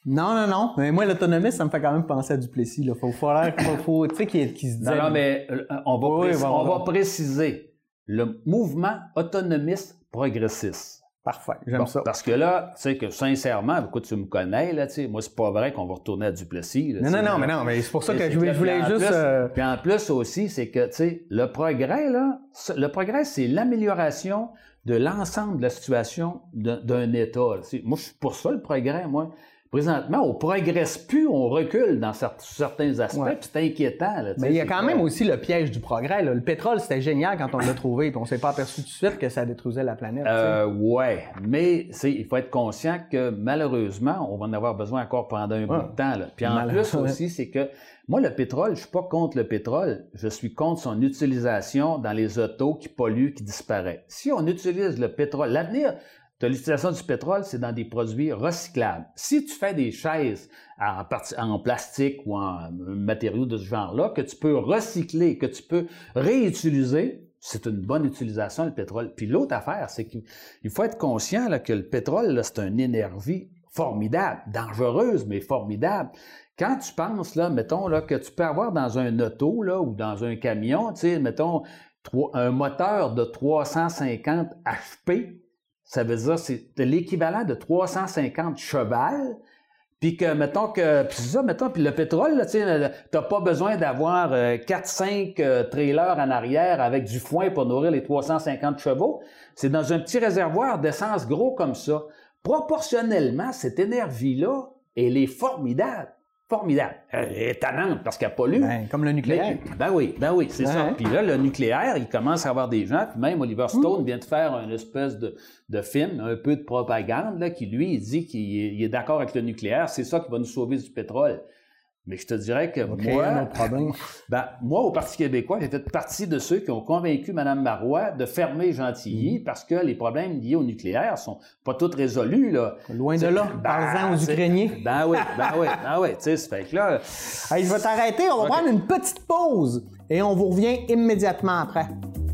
Non, non, non. Mais moi, l'autonomiste, ça me fait quand même penser à Duplessis. Il faut falloir, faut, faut, tu sais, qu'il qui se dit. Non, non, mais on va, oui, précis, bon, on bon. va préciser le mouvement autonomiste progressiste. Parfait, j'aime Bon, ça. Parce que là, tu sais que sincèrement, écoute, tu me connais, là, tu sais, moi, c'est pas vrai qu'on va retourner à Duplessis. Là, non, non, non, mais non, mais c'est pour ça que je voulais, je voulais juste... Plus, euh... Puis en plus aussi, c'est que, tu sais, le progrès, là, le progrès, c'est l'amélioration de l'ensemble de la situation d'un, d'un État. Là. Moi, je suis pour ça, le progrès, moi. Présentement, on progresse plus, on recule dans certains aspects, ouais. Puis c'est inquiétant. Là, mais il y a quand même aussi le piège du progrès. Là. Le pétrole, c'était génial quand on l'a trouvé, puis on s'est pas aperçu tout de suite que ça détruisait la planète. Euh, ouais, mais il faut être conscient que malheureusement, on va en avoir besoin encore pendant un ouais. bout de temps. Là. Puis en plus aussi, c'est que moi, le pétrole, je suis pas contre le pétrole, je suis contre son utilisation dans les autos qui polluent, qui disparaissent. Si on utilise le pétrole, l'avenir de l'utilisation du pétrole, c'est dans des produits recyclables. Si tu fais des chaises en, en plastique ou en matériaux de ce genre-là, que tu peux recycler, que tu peux réutiliser, c'est une bonne utilisation, le pétrole. Puis l'autre affaire, c'est qu'il faut être conscient là, que le pétrole, là, c'est une énergie formidable, dangereuse, mais formidable. Quand tu penses, là, mettons, là, que tu peux avoir dans un auto là, ou dans un camion, tu sais, mettons, un moteur de trois cent cinquante H P, ça veut dire que c'est l'équivalent de trois cent cinquante chevals, puis que, mettons que, puis ça, mettons, puis le pétrole, là, tu sais, t'as pas besoin d'avoir euh, quatre cinq euh, trailers en arrière avec du foin pour nourrir les trois cent cinquante chevaux. C'est dans un petit réservoir d'essence gros comme ça. Proportionnellement, cette énergie-là, elle est formidable. Formidable. Elle est étonnante parce qu'elle pollue. Ben, comme le nucléaire. Mais, ben oui, ben oui, c'est ouais. ça. Puis là, le nucléaire, il commence à avoir des gens, puis même Oliver Stone mmh. vient de faire une espèce de, de film, un peu de propagande, là, qui lui, il dit qu'il est, il est d'accord avec le nucléaire, c'est ça qui va nous sauver du pétrole. Mais je te dirais que okay, moi, ben, moi, au Parti québécois, j'ai fait partie de ceux qui ont convaincu Mme Marois de fermer Gentilly mmh. parce que les problèmes liés au nucléaire sont pas tous résolus, là. Loin de là, ben, parlant aux Ukrainiens. Ben oui, ben oui, ben oui, tu sais, ça fait que là... Hey, je vais t'arrêter, on va okay. prendre une petite pause et on vous revient immédiatement après.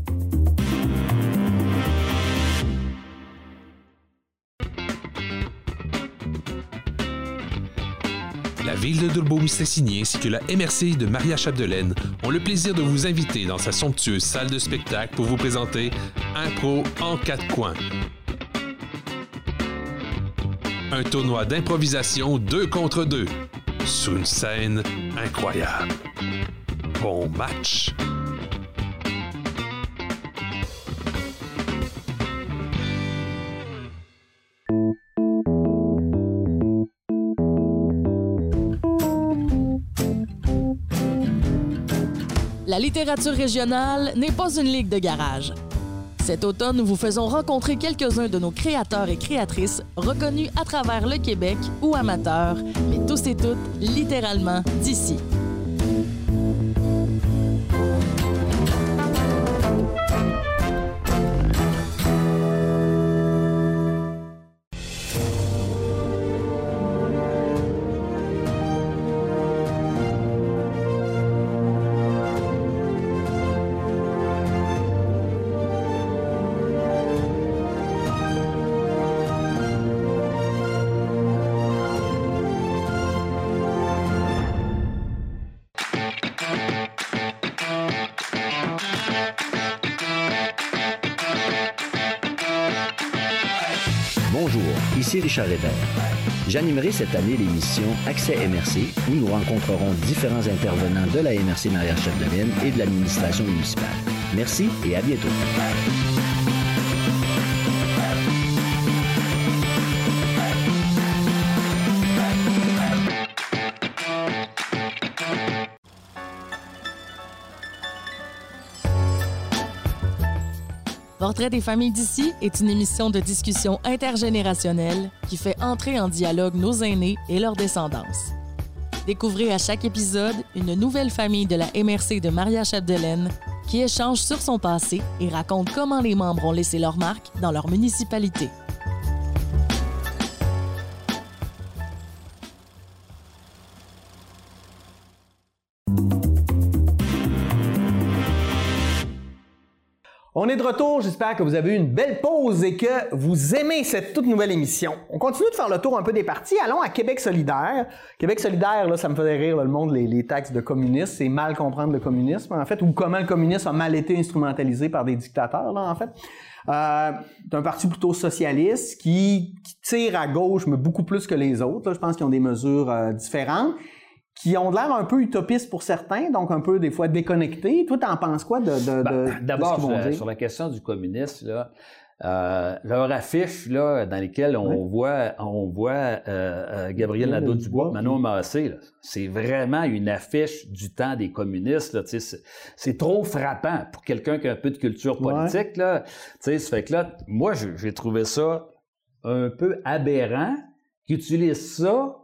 La Ville de Durbeau-Mistassini ainsi que la M R C de Maria-Chapdelaine ont le plaisir de vous inviter dans sa somptueuse salle de spectacle pour vous présenter Impro en quatre coins. Un tournoi d'improvisation deux contre deux sur une scène incroyable. Bon match! La littérature régionale n'est pas une ligue de garage. Cet automne, nous vous faisons rencontrer quelques-uns de nos créateurs et créatrices reconnus à travers le Québec ou amateurs, mais tous et toutes littéralement d'ici. Bonjour, ici Richard Hébert. J'animerai cette année l'émission Accès M R C où nous rencontrerons différents intervenants de la M R C Maria-Chapdelaine et de l'administration municipale. Merci et à bientôt. Portrait des familles d'ici est une émission de discussion intergénérationnelle qui fait entrer en dialogue nos aînés et leur descendance. Découvrez à chaque épisode une nouvelle famille de la M R C de Maria-Chapdelaine qui échange sur son passé et raconte comment les membres ont laissé leur marque dans leur municipalité. On est de retour, j'espère que vous avez eu une belle pause et que vous aimez cette toute nouvelle émission. On continue de faire le tour un peu des partis. Allons à Québec solidaire. Québec solidaire, là, ça me faisait rire, là, le monde, les, les taxes de communistes, c'est mal comprendre le communisme, en fait, ou comment le communisme a mal été instrumentalisé par des dictateurs, là, en fait. Euh, c'est un parti plutôt socialiste qui, qui tire à gauche, mais beaucoup plus que les autres. Là. Je pense qu'ils ont des mesures euh, différentes, qui ont l'air un peu utopistes pour certains, donc un peu des fois déconnectés. Toi, t'en penses quoi de, de, ben, de d'abord, de ce qu'ils vont sur, dire? sur la question du communisme, là, euh, leur affiche là, dans lesquelles on oui. voit, on voit euh, euh, Gabriel Nadeau-Dubois, Manon Massé, là, c'est vraiment une affiche du temps des communistes. Là, c'est, c'est trop frappant pour quelqu'un qui a un peu de culture politique. Ouais. Là, ça fait que là, moi, j'ai, j'ai trouvé ça un peu aberrant qu'ils utilisent ça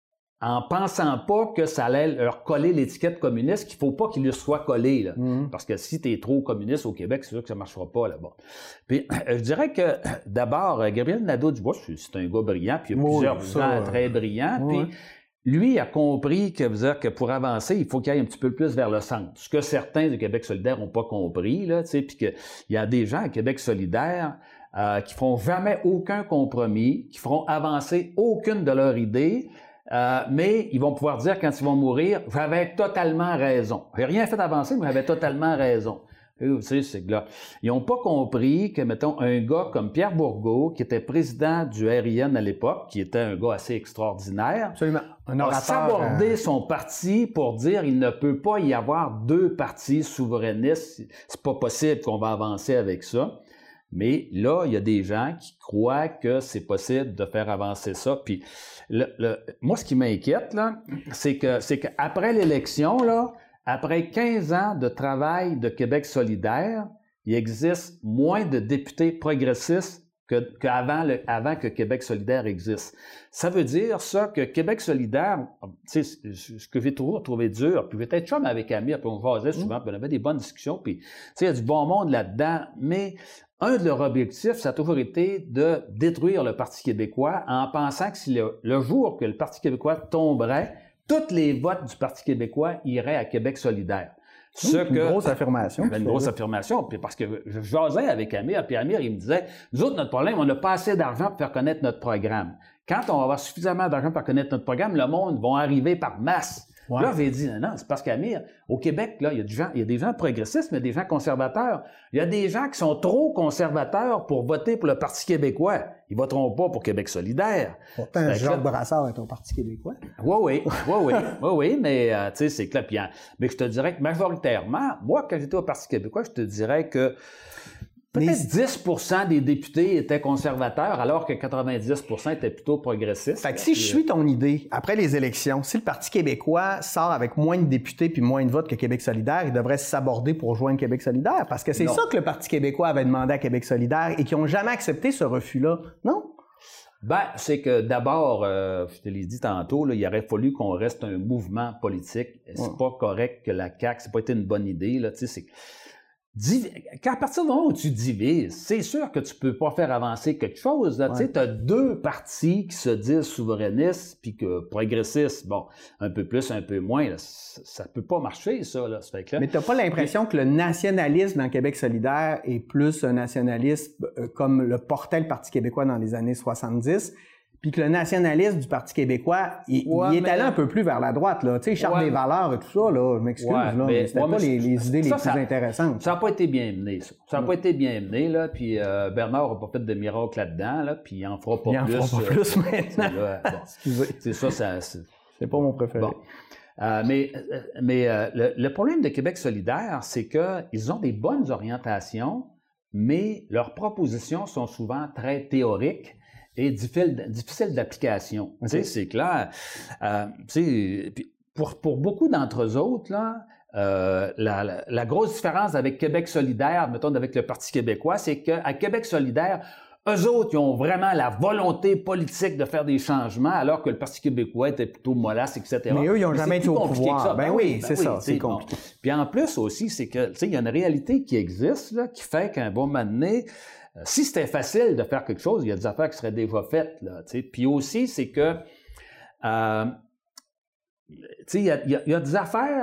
en pensant pas que ça allait leur coller l'étiquette communiste, qu'il faut pas qu'il lui soit collé, là. Mm-hmm. Parce que si t'es trop communiste au Québec, c'est sûr que ça marchera pas là-bas. Puis, je dirais que, d'abord, Gabriel Nadeau-Dubois, c'est un gars brillant, puis il y a plusieurs oui, ça, gens très brillants, oui. Puis lui a compris que, vous dire que pour avancer, il faut qu'il aille un petit peu plus vers le centre. Ce que certains du Québec solidaire n'ont pas compris, là, tu sais, puis qu'il y a des gens à Québec solidaire euh, qui feront jamais aucun compromis, qui feront avancer aucune de leurs idées, Euh, mais ils vont pouvoir dire quand ils vont mourir, j'avais totalement raison. J'ai rien fait avancer, mais j'avais totalement raison. Et vous savez, c'est que là, ils n'ont pas compris que, mettons, un gars comme Pierre Bourgault, qui était président du R I N à l'époque, qui était un gars assez extraordinaire, absolument, un orateur, a sabordé euh... son parti pour dire il ne peut pas y avoir deux partis souverainistes. C'est pas possible qu'on va avancer avec ça. Mais là, il y a des gens qui croient que c'est possible de faire avancer ça. Puis, le, le, moi, ce qui m'inquiète, là, c'est que, c'est qu'après l'élection, là, après quinze ans de travail de Québec solidaire, il existe moins de députés progressistes que, qu'avant le, avant que Québec solidaire existe. Ça veut dire, ça, que Québec solidaire, tu sais, ce que j'ai trouvé, trouvé dur, puis j'étais chum avec Amir, puis on jasait souvent, puis on avait des bonnes discussions, puis, tu sais, il y a du bon monde là-dedans, mais un de leurs objectifs, ça a toujours été de détruire le Parti québécois en pensant que si le, le jour que le Parti québécois tomberait, tous les votes du Parti québécois iraient à Québec solidaire. Ce une que, grosse affirmation. Une grosse affirmation, puis parce que je jasais avec Amir, puis Amir, il me disait, nous autres, notre problème, on n'a pas assez d'argent pour faire connaître notre programme. Quand on va avoir suffisamment d'argent pour faire connaître notre programme, le monde va arriver par masse. Ouais. Là, j'ai dit, non, non, c'est parce qu'Amir, au Québec, là, il y a des gens, il y a des gens progressistes, mais il y a des gens conservateurs. Il y a des gens qui sont trop conservateurs pour voter pour le Parti québécois. Ils voteront pas pour Québec solidaire. Pourtant, Jacques Brassard est au Parti québécois. Oui, oui, oui, oui, oui, oui, mais, euh, tu sais, c'est clair. Puis, mais je te dirais que majoritairement, moi, quand j'étais au Parti québécois, je te dirais que peut-être dix pour cent des députés étaient conservateurs, alors que quatre-vingt-dix pour cent étaient plutôt progressistes. Fait que si je suis ton idée, après les élections, si le Parti québécois sort avec moins de députés puis moins de votes que Québec solidaire, il devrait s'aborder pour rejoindre Québec solidaire. Parce que c'est non. ça que le Parti québécois avait demandé à Québec solidaire et qui n'ont jamais accepté ce refus-là, non? Ben, c'est que d'abord, euh, je te l'ai dit tantôt, là, il aurait fallu qu'on reste un mouvement politique. C'est ouais. pas correct que la C A Q, c'est pas été une bonne idée, là, tu sais, c'est... Div... À partir du moment où tu divises, c'est sûr que tu peux pas faire avancer quelque chose. Ouais. Tu sais, tu as deux partis qui se disent souverainistes puis que progressistes, bon, un peu plus, un peu moins, là, ça peut pas marcher, ça. Là, ça fait que là... Mais tu n'as pas l'impression que le nationalisme dans Québec solidaire est plus un nationalisme euh, comme le portait le Parti québécois dans les années soixante-dix, puis que le nationalisme du Parti québécois, il, ouais, il est mais... allé un peu plus vers la droite, là. Tu sais, charte ouais. des valeurs et tout ça, là. Je m'excuse, ouais, là, mais, mais c'était ouais, pas mais les, les idées ça, les plus ça, intéressantes. Ça n'a pas été bien mené, ça. Ça n'a mm. pas été bien mené, là. Puis euh, Bernard n'a pas fait de miracle là-dedans, là. Puis il en fera pas il plus. Il en fera pas euh, plus maintenant. Là, bon. Excusez. C'est ça, ça... C'est, c'est pas mon préféré. Bon. Euh, mais mais euh, le, le problème de Québec solidaire, c'est qu'ils ont des bonnes orientations, mais leurs propositions sont souvent très théoriques et difficile, difficile d'application. Okay. Tu sais, c'est clair. Euh, tu sais, pour, pour beaucoup d'entre eux autres, là, euh, la, la, la grosse différence avec Québec solidaire, mettons, avec le Parti québécois, c'est qu'à Québec solidaire, eux autres, ils ont vraiment la volonté politique de faire des changements, alors que le Parti québécois était plutôt mollasse, et cetera. Mais eux, ils n'ont jamais été au pouvoir. Ben, ben oui, ben c'est oui, ça, c'est compliqué. Bon. Puis en plus aussi, c'est que, tu sais, il y a une réalité qui existe, là, qui fait qu'à un bon moment donné, si c'était facile de faire quelque chose, il y a des affaires qui seraient déjà faites, là, tu sais. Puis aussi, c'est que, euh, tu sais, il y a, il y a, il y a des affaires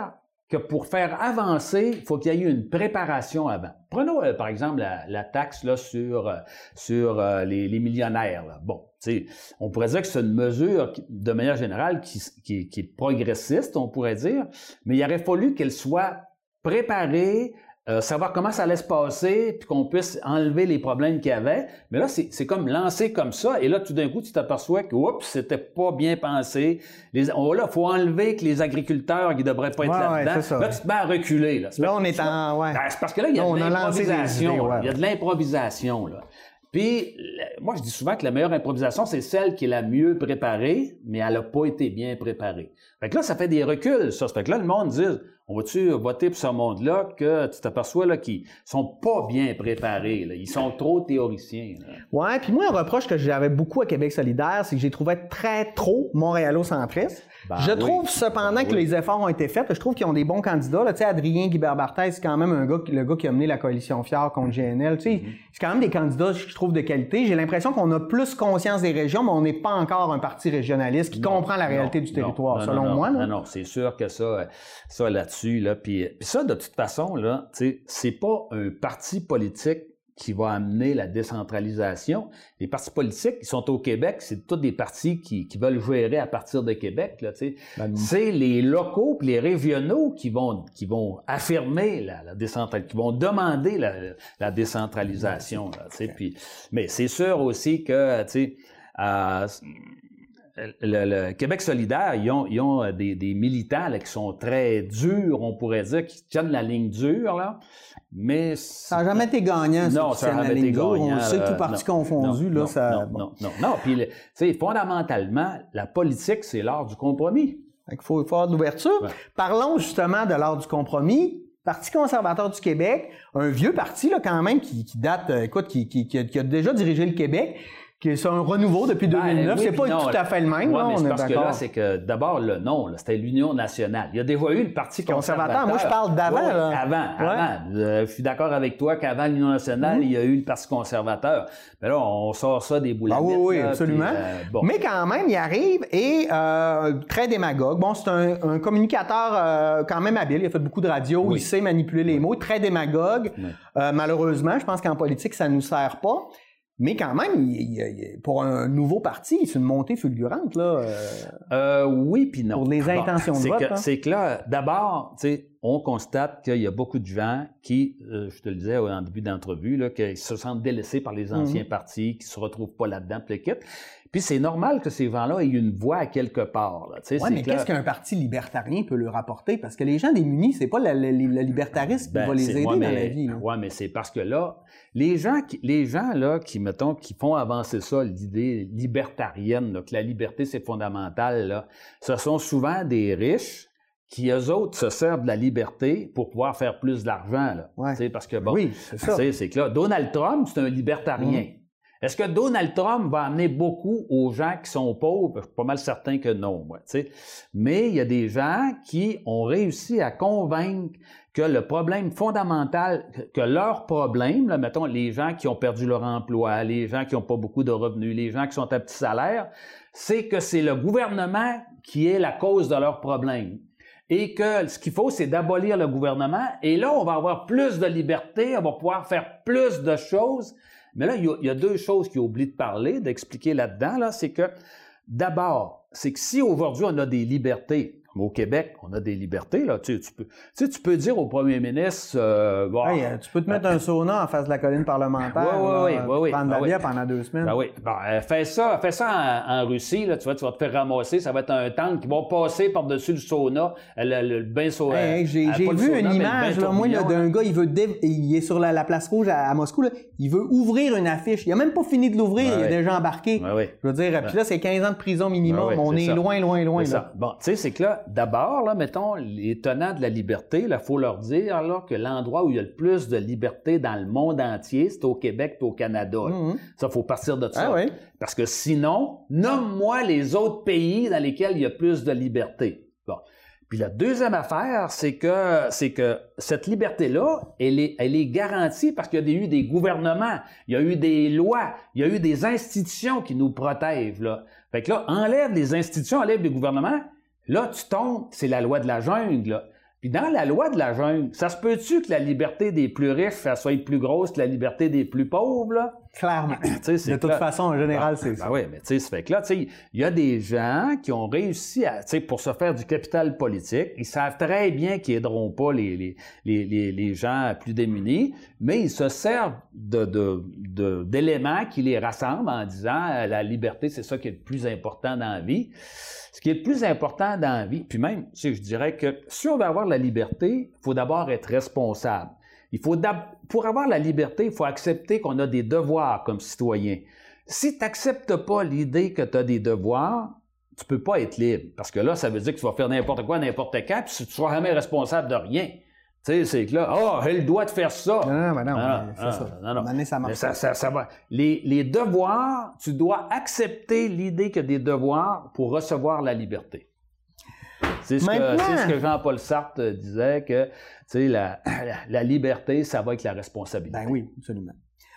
que pour faire avancer, il faut qu'il y ait eu une préparation avant. Prenons, euh, par exemple, la, la taxe là, sur, euh, sur euh, les, les millionnaires. Là. Bon, tu sais, on pourrait dire que c'est une mesure, qui, de manière générale, qui, qui, qui est progressiste, on pourrait dire, mais il aurait fallu qu'elle soit préparée, Euh, savoir comment ça allait se passer, puis qu'on puisse enlever les problèmes qu'il y avait. Mais là, c'est, c'est comme lancé comme ça, et là, tout d'un coup, tu t'aperçois que, oups, c'était pas bien pensé. Les, oh, là, il faut enlever que les agriculteurs qui devraient pas être ouais, là-dedans. Ouais, ça, là, ouais. tu te mets à reculer. Là, là on est en... Ouais. Ben, c'est parce que là, il y a là, de l'improvisation. Idées, ouais. Il y a de l'improvisation, là. Puis, moi, je dis souvent que la meilleure improvisation, c'est celle qui est la mieux préparée, mais elle n'a pas été bien préparée. Fait que là, ça fait des reculs, ça. Ça fait que là, le monde dit, on va-tu voter pour ce monde-là que tu t'aperçois là, qu'ils sont pas bien préparés, là. Ils sont trop théoriciens, là. Ouais, puis moi, un reproche que j'avais beaucoup à Québec solidaire, c'est que j'ai trouvé très trop montréalo-centriste. Ben, je oui. trouve cependant ben, que oui. les efforts ont été faits. Je trouve qu'ils ont des bons candidats. Tu sais, Adrien Guibert-Barthès, c'est quand même un gars, le gars qui a mené la coalition Fier contre G N L. Tu sais, mm-hmm. c'est quand même des candidats, je trouve, de qualité. J'ai l'impression qu'on a plus conscience des régions, mais on n'est pas encore un parti régionaliste qui non, comprend la réalité non, du territoire, non, selon non, moi. Non, là. non, non, c'est sûr que ça, ça là-dessus, là, puis, puis ça, de toute façon, là, tu sais, c'est pas un parti politique qui va amener la décentralisation. Les partis politiques qui sont au Québec, c'est tous des partis qui, qui veulent gérer à partir de Québec. Là, tu sais. Ben, c'est les locaux et les régionaux qui vont, qui vont affirmer la, la décentralisation, qui vont demander la, la décentralisation. Là, tu sais. Puis, mais c'est sûr aussi que, tu sais, euh, Le, le Québec solidaire, ils ont, ils ont des, des militants là, qui sont très durs, on pourrait dire, qui tiennent la ligne dure, là. Mais ça n'a jamais été gagnant, non, ça n'a jamais été gagnant. On le sait, tout parti non, confondu, non, là, non, ça... Non, bon. non, non, non. Puis, tu sais, fondamentalement, la politique, c'est l'art du compromis. Il faut, il faut avoir de l'ouverture. Ouais. Parlons justement de l'art du compromis. Parti conservateur du Québec, un vieux parti, là, quand même, qui, qui date, euh, écoute, qui, qui, qui, a, qui a déjà dirigé le Québec. C'est un renouveau depuis deux mille neuf. Ben, oui, c'est pas non, tout à fait le même. Ouais, là, mais on c'est est parce d'accord. que là, c'est que d'abord, le nom, là, c'était l'Union nationale. Il y a déjà eu le Parti conservateur. conservateur. Moi, je parle d'avant. Oui, là. avant, ouais. avant. Euh, je suis d'accord avec toi qu'avant l'Union nationale, mm-hmm. il y a eu le Parti conservateur. Mais là, on sort ça des boulettes. Ah oui, oui, là, absolument. Puis, euh, bon. Mais quand même, il arrive et euh, très démagogue. Bon, c'est un, un communicateur euh, quand même habile. Il a fait beaucoup de radio. Oui. Il sait manipuler les mots. Très démagogue. Oui. Euh, malheureusement, je pense qu'en politique, ça ne nous sert pas. Mais quand même, il, il, pour un nouveau parti, c'est une montée fulgurante, là. Euh, euh, oui, puis non. Pour les intentions bon, de vote. Que, hein. C'est que là, d'abord, tu sais, on constate qu'il y a beaucoup de gens qui, euh, je te le disais en début d'entrevue, là, qui se sentent délaissés par les anciens mm-hmm. partis, qui se retrouvent pas là-dedans, puis le kit. Puis c'est normal que ces gens-là aient une voix à quelque part. Oui, mais qu'est-ce qu'un parti libertarien peut leur apporter? Parce que les gens démunis, c'est pas le, le, le libertarisme ben, qui va les aider ouais, mais, dans la vie. Oui, mais c'est parce que là, les gens, qui, les gens là, qui, mettons, qui font avancer ça, l'idée libertarienne, là, que la liberté, c'est fondamental, là, ce sont souvent des riches qui, eux autres, se servent de la liberté pour pouvoir faire plus d'argent. Là, ouais. Parce que, bon, oui, c'est ça. C'est que là, Donald Trump, c'est un libertarien. Mmh. Est-ce que Donald Trump va amener beaucoup aux gens qui sont pauvres? Je suis pas mal certain que non, moi, tu sais. Mais il y a des gens qui ont réussi à convaincre que le problème fondamental, que leur problème, là, mettons, les gens qui ont perdu leur emploi, les gens qui n'ont pas beaucoup de revenus, les gens qui sont à petit salaire, c'est que c'est le gouvernement qui est la cause de leur problème. Et que ce qu'il faut, c'est d'abolir le gouvernement. Et là, on va avoir plus de liberté, on va pouvoir faire plus de choses. Mais là, il y, a, il y a deux choses qu'il oublie de parler, d'expliquer là-dedans, là, c'est que, d'abord, c'est que si aujourd'hui on a des libertés, au Québec, on a des libertés, là, tu sais, tu peux, tu sais, tu peux dire au premier ministre, euh, bon, hey, tu peux te mettre euh, un sauna en face de la colline parlementaire, oui, oui, oui, oui, prendre oui, la bière oui. pendant deux semaines. Ben oui, bon, euh, fais ça, fais ça en, en Russie, là, tu vois, tu vas te faire ramasser, ça va être un tank qui va passer par-dessus le sauna, le, le, le bain sauna. Hey, j'ai euh, j'ai vu sauna, une image, là, moi, là, d'un gars, il veut, dé... il est sur la, la place rouge à, à Moscou, là, il veut ouvrir une affiche, il a même pas fini de l'ouvrir, ben il est oui. déjà embarqué. Ben oui. Je veux dire, ben. puis là, c'est quinze ans de prison minimum, ben oui, on est, est loin, loin, loin, c'est là. Ça. Bon, tu sais, c'est que là, d'abord, là, mettons, les tenants de la liberté, il faut leur dire là, que l'endroit où il y a le plus de liberté dans le monde entier, c'est au Québec et au Canada. Mm-hmm. Ça, il faut partir de ça. Ah, oui. Parce que sinon, nomme-moi les autres pays dans lesquels il y a plus de liberté. Bon. Puis la deuxième affaire, c'est que c'est que cette liberté-là, elle est, elle est garantie parce qu'il y a eu des gouvernements, il y a eu des lois, il y a eu des institutions qui nous protègent. Là. Fait que là, enlève les institutions, enlève les gouvernements. Là, tu tombes, c'est la loi de la jungle. Là. Puis dans la loi de la jungle, ça se peut-tu que la liberté des plus riches, ça soit plus grosse que la liberté des plus pauvres, là? Clairement. De toute façon, en général, c'est ça. Ben oui, mais tu sais, ça fait que là, tu sais, il y a des gens qui ont réussi à, tu sais, pour se faire du capital politique, ils savent très bien qu'ils aideront pas les, les, les, les, les gens plus démunis, mais ils se servent de, de, de, d'éléments qui les rassemblent en disant euh, la liberté, c'est ça qui est le plus important dans la vie. Ce qui est le plus important dans la vie, puis même, tu sais, je dirais que si on veut avoir la liberté, il faut d'abord être responsable. Il faut pour avoir la liberté, il faut accepter qu'on a des devoirs comme citoyen. Si tu n'acceptes pas l'idée que tu as des devoirs, tu peux pas être libre. Parce que là, ça veut dire que tu vas faire n'importe quoi, n'importe quand, puis tu ne seras jamais responsable de rien. Tu sais, c'est que là, ah, oh, elle doit te faire ça. Non, non, mais non, non, mais c'est non, ça. Non, non. Année, ça marche. Ça, ça, ça va. Les, les devoirs, tu dois accepter l'idée qu'il y a des devoirs pour recevoir la liberté. C'est ce, que, c'est ce que Jean-Paul Sartre disait, que tu sais, la, la, la liberté, ça va avec la responsabilité. Ben oui, absolument.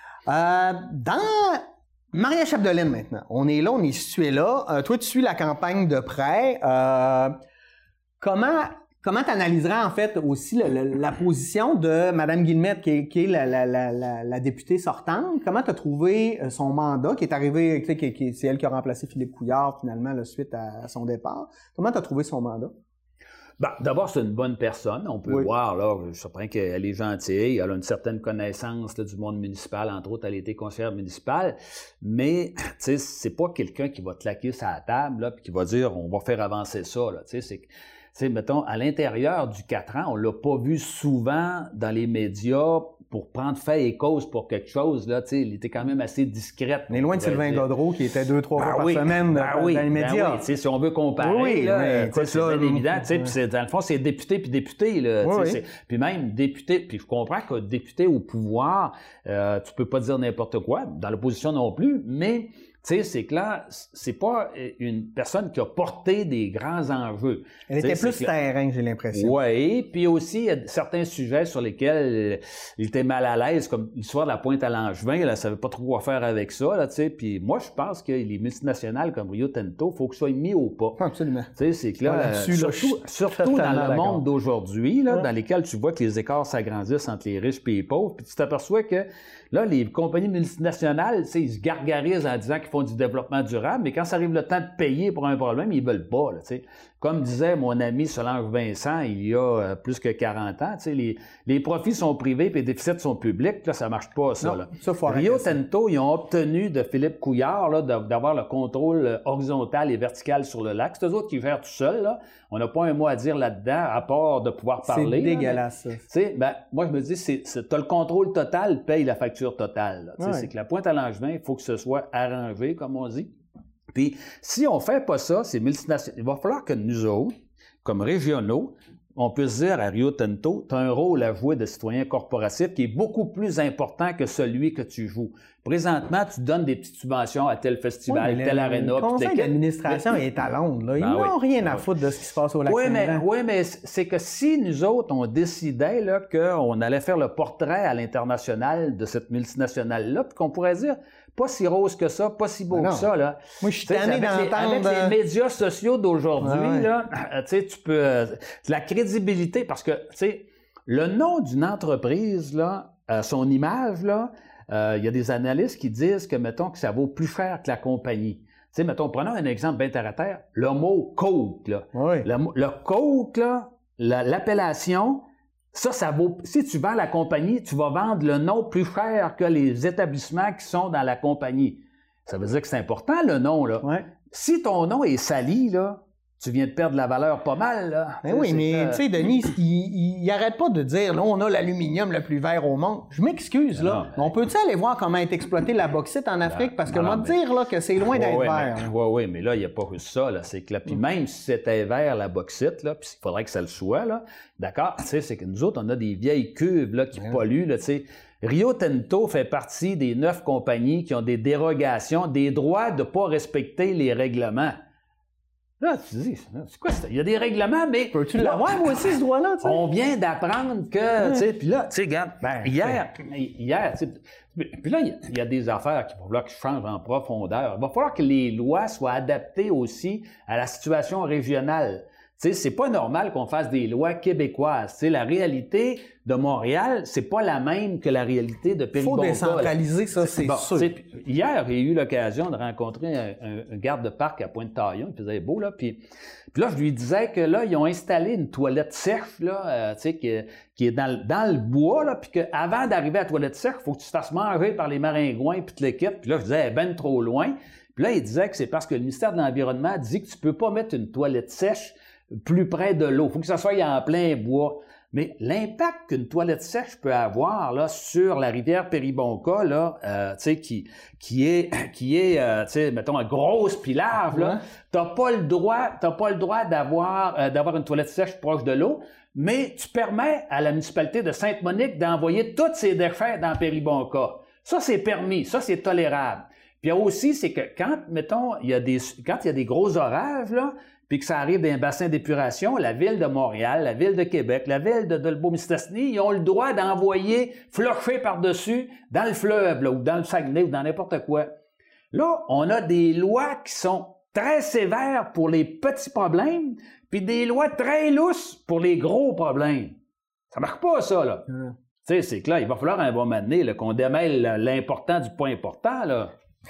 Euh, dans Maria Chapdelaine maintenant, on est là, on est situé là. Euh, toi, tu suis la campagne de près. Euh, comment comment tu analyserais en fait aussi le, le, la position de Mme Guillemette, qui est, qui est la, la, la, la, la députée sortante? Comment tu as trouvé son mandat, qui est arrivé, tu sais, qui, qui, c'est elle qui a remplacé Philippe Couillard finalement là, suite à, à son départ. Comment tu as trouvé son mandat? Ben, d'abord, c'est une bonne personne. On peut oui. voir, là, je suis certain qu'elle est gentille, elle a une certaine connaissance là, du monde municipal, entre autres, elle a été conseillère municipale, mais, tu sais, c'est pas quelqu'un qui va claquer sa table, là, puis qui va dire, on va faire avancer ça, là, tu sais, c'est... Tu sais, mettons, à l'intérieur du quatre ans, on l'a pas vu souvent dans les médias pour prendre fait et cause pour quelque chose, là, tu sais, il était quand même assez discrète. On est loin de Sylvain dire. Godreau, qui était deux, trois ben fois oui, par semaine ben dans oui, les médias. Ben oui, tu sais, si on veut comparer, oui, là, mais, c'est bien évident, tu sais, puis c'est, dans le fond, c'est député puis député, là, oui, tu sais, oui. c'est, puis même député, puis je comprends que député au pouvoir, euh, tu peux pas dire n'importe quoi, dans l'opposition non plus, mais... Tu sais, c'est que là, c'est pas une personne qui a porté des grands enjeux. Elle était t'sais, plus terrain, j'ai l'impression. Oui, puis aussi, il y a certains sujets sur lesquels il était mal à l'aise, comme l'histoire de la Pointe à Langevin, là, ça savait pas trop quoi faire avec ça, là, tu sais. Puis moi, je pense que les multinationales comme Rio Tinto, il faut que ça soit mis au pas. Absolument. Tu sais, c'est que là, là surtout, là, surtout dans le d'accord. monde d'aujourd'hui, là, ouais. dans lesquels tu vois que les écarts s'agrandissent entre les riches et les pauvres, puis tu t'aperçois que là, les compagnies multinationales, tu sais, ils se gargarisent en disant qu'ils font du développement durable, mais quand ça arrive le temps de payer pour un problème, ils veulent pas, là, tu sais. Comme disait mon ami Solange Vincent il y a euh, plus que quarante ans, tu sais, les, les profits sont privés et les déficits sont publics, là, ça marche pas, ça, non, là. Ça, faut Rio Tinto, ils ont obtenu de Philippe Couillard, là, d'avoir le contrôle horizontal et vertical sur le lac. C'est eux autres qui gèrent tout seuls, là. On n'a pas un mot à dire là-dedans, à part de pouvoir parler. C'est dégueulasse, là, tu sais, ben, moi, je me dis, c'est, c'est, t'as le contrôle total, paye la facture totale, là. Tu sais, ouais. C'est que la Pointe à Langevin, il faut que ce soit arrangé, comme on dit. Puis, si on fait pas ça, c'est multinational. Il va falloir que nous autres, comme régionaux, on puisse dire à Rio Tinto, tu as un rôle à jouer de citoyen corporatif qui est beaucoup plus important que celui que tu joues. Présentement, tu donnes des petites subventions à tel festival, oui, tel aréna. Le conseil d'administration est à Londres. Là. Ils ben n'ont oui. rien à foutre de ce qui se passe au lac oui, mais, Saint-Laurent. oui, mais c'est que si nous autres, on décidait là, qu'on allait faire le portrait à l'international de cette multinationale-là, puis qu'on pourrait dire, pas si rose que ça, pas si beau ben que ça. Là. Moi, je suis tanné d'entendre... Avec les médias sociaux d'aujourd'hui, ouais, ouais. tu sais, tu peux... Euh, la crédibilité, parce que, tu sais, le nom d'une entreprise, là, euh, son image, là, il euh, y a des analystes qui disent que, mettons, que ça vaut plus cher que la compagnie. Tu sais, mettons, prenons un exemple bien terre à terre, le mot « Coke », là. Oui. Le, le Coke, là, la, l'appellation... Ça, ça vaut... Si tu vends la compagnie, tu vas vendre le nom plus cher que les établissements qui sont dans la compagnie. Ça veut dire que c'est important, le nom, là. Ouais. Si ton nom est sali, là, tu viens de perdre la valeur pas mal, là. Ben oui, mais tu sais, Denis, il, il arrête pas de dire, là, on a l'aluminium le plus vert au monde. Je m'excuse, là. Non, mais on peut-tu aller voir comment est exploitée la bauxite en Afrique? Parce que non, moi, mais... dire, là, que c'est loin ouais, d'être ouais, vert. Oui, oui, ouais, mais là, il n'y a pas juste ça, là. C'est que là, puis même si c'était vert, la bauxite, là, puis il faudrait que ça le soit, là. D'accord? Tu sais, c'est que nous autres, on a des vieilles cuves, là, qui ouais. polluent, là, tu sais. Rio Tinto fait partie des neuf compagnies qui ont des dérogations, des droits de ne pas respecter les règlements. Là, tu dis, c'est quoi ça? Il y a des règlements, mais... Peux-tu l'avoir, moi aussi, ce droit-là, tu sais? On vient d'apprendre que, tu sais, puis là, tu sais, regarde, ben, hier, hier, tu sais, puis là, il y a des affaires qu'il va falloir que je change en profondeur. Il va falloir que les lois soient adaptées aussi à la situation régionale. Tu Tu sais, c'est pas normal qu'on fasse des lois québécoises. Tu sais, la réalité de Montréal, c'est pas la même que la réalité de Péribonca. Faut décentraliser ça, c'est bon, sûr. Hier, j'ai eu l'occasion de rencontrer un, un, un garde de parc à Pointe-Taillon, il faisait beau, là, puis, puis là, je lui disais que là, ils ont installé une toilette sèche, là, euh, tu sais, qui, qui est dans, le- dans le bois, là, puis qu'avant d'arriver à la toilette sèche, il faut que tu te fasses manger par les maringouins puis toute l'équipe. Puis là, je disais, elle est ben trop loin. Puis là, il disait que c'est parce que le ministère de l'Environnement dit que tu peux pas mettre une toilette sèche plus près de l'eau. Il faut que ça soit en plein bois. Mais l'impact qu'une toilette sèche peut avoir là sur la rivière Péribonca, là, euh, tu sais, qui qui est qui est, euh, tu sais, mettons un grosse pilave, là, Ouais. t'as pas le droit, t'as pas le droit d'avoir euh, d'avoir une toilette sèche proche de l'eau, mais tu permets à la municipalité de Sainte-Monique d'envoyer tous ses déchets dans Péribonca. Ça, c'est permis, ça, c'est tolérable. Puis aussi, c'est que quand, mettons, il y a des quand il y a des gros orages, là, puis que ça arrive d'un bassin d'épuration, la Ville de Montréal, la Ville de Québec, la Ville de Dolbeau-Mistassini, ils ont le droit d'envoyer flusher par-dessus dans le fleuve, là, ou dans le Saguenay, ou dans n'importe quoi. Là, on a des lois qui sont très sévères pour les petits problèmes, puis des lois très lousses pour les gros problèmes. Ça marche pas, ça, là. Mm. Tu sais, c'est que là, il va falloir un bon moment donné, là, qu'on démêle l'important du point important, là.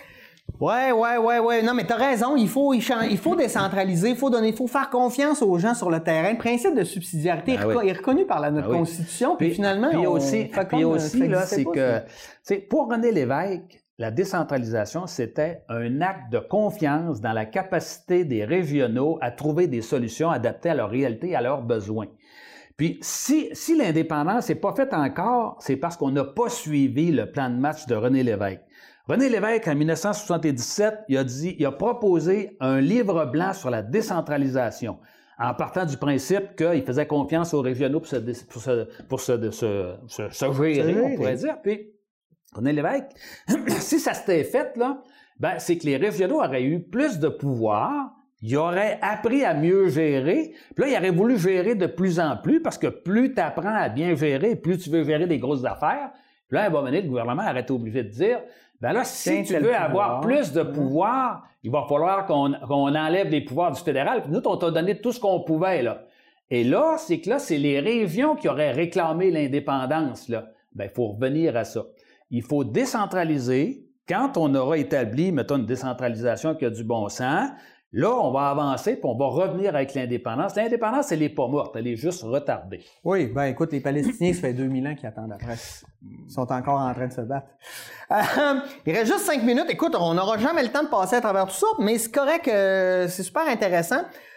Ouais, ouais, ouais, ouais. Non, mais t'as raison. Il faut, il chan- il faut décentraliser, il faut donner, il faut faire confiance aux gens sur le terrain. Le principe de subsidiarité Ben est, reco- oui. est reconnu par la, notre Ben oui. Constitution, puis, Puis finalement, puis on aussi, fait puis comme, euh, aussi ça là, existait c'est pas, que, ça. tu sais, pour René Lévesque, la décentralisation, c'était un acte de confiance dans la capacité des régionaux à trouver des solutions adaptées à leur réalité et à leurs besoins. Puis, si, si l'indépendance n'est pas faite encore, c'est parce qu'on n'a pas suivi le plan de match de René Lévesque. René Lévesque, en dix-neuf cent soixante-dix-sept, il a dit, il a proposé un livre blanc sur la décentralisation, en partant du principe qu'il faisait confiance aux régionaux pour se, dé- pour se, pour se, se, se, se gérer, on pourrait dire. Puis, René Lévesque, si ça s'était fait, là, ben, c'est que les régionaux auraient eu plus de pouvoir, ils auraient appris à mieux gérer, puis là, ils auraient voulu gérer de plus en plus, parce que plus tu apprends à bien gérer, plus tu veux gérer des grosses affaires. Puis là, à un moment donné, le gouvernement aurait été obligé de dire, ben là, si Tiens, tu t'as veux le avoir pouvoir. plus de pouvoir, il va falloir qu'on qu'on enlève les pouvoirs du fédéral. Puis nous, on t'a donné tout ce qu'on pouvait, là. Et là, c'est que là, c'est les régions qui auraient réclamé l'indépendance, là. Ben, il faut revenir à ça. Il faut décentraliser. Quand on aura établi, mettons, une décentralisation qui a du bon sens, là, on va avancer, puis on va revenir avec l'indépendance. L'indépendance, elle n'est pas morte, elle est juste retardée. Oui, ben écoute, les Palestiniens, ça fait deux mille ans qu'ils attendent après. Ils sont encore en train de se battre. Euh, il reste juste cinq minutes. Écoute, on n'aura jamais le temps de passer à travers tout ça, mais c'est correct, euh, c'est super intéressant.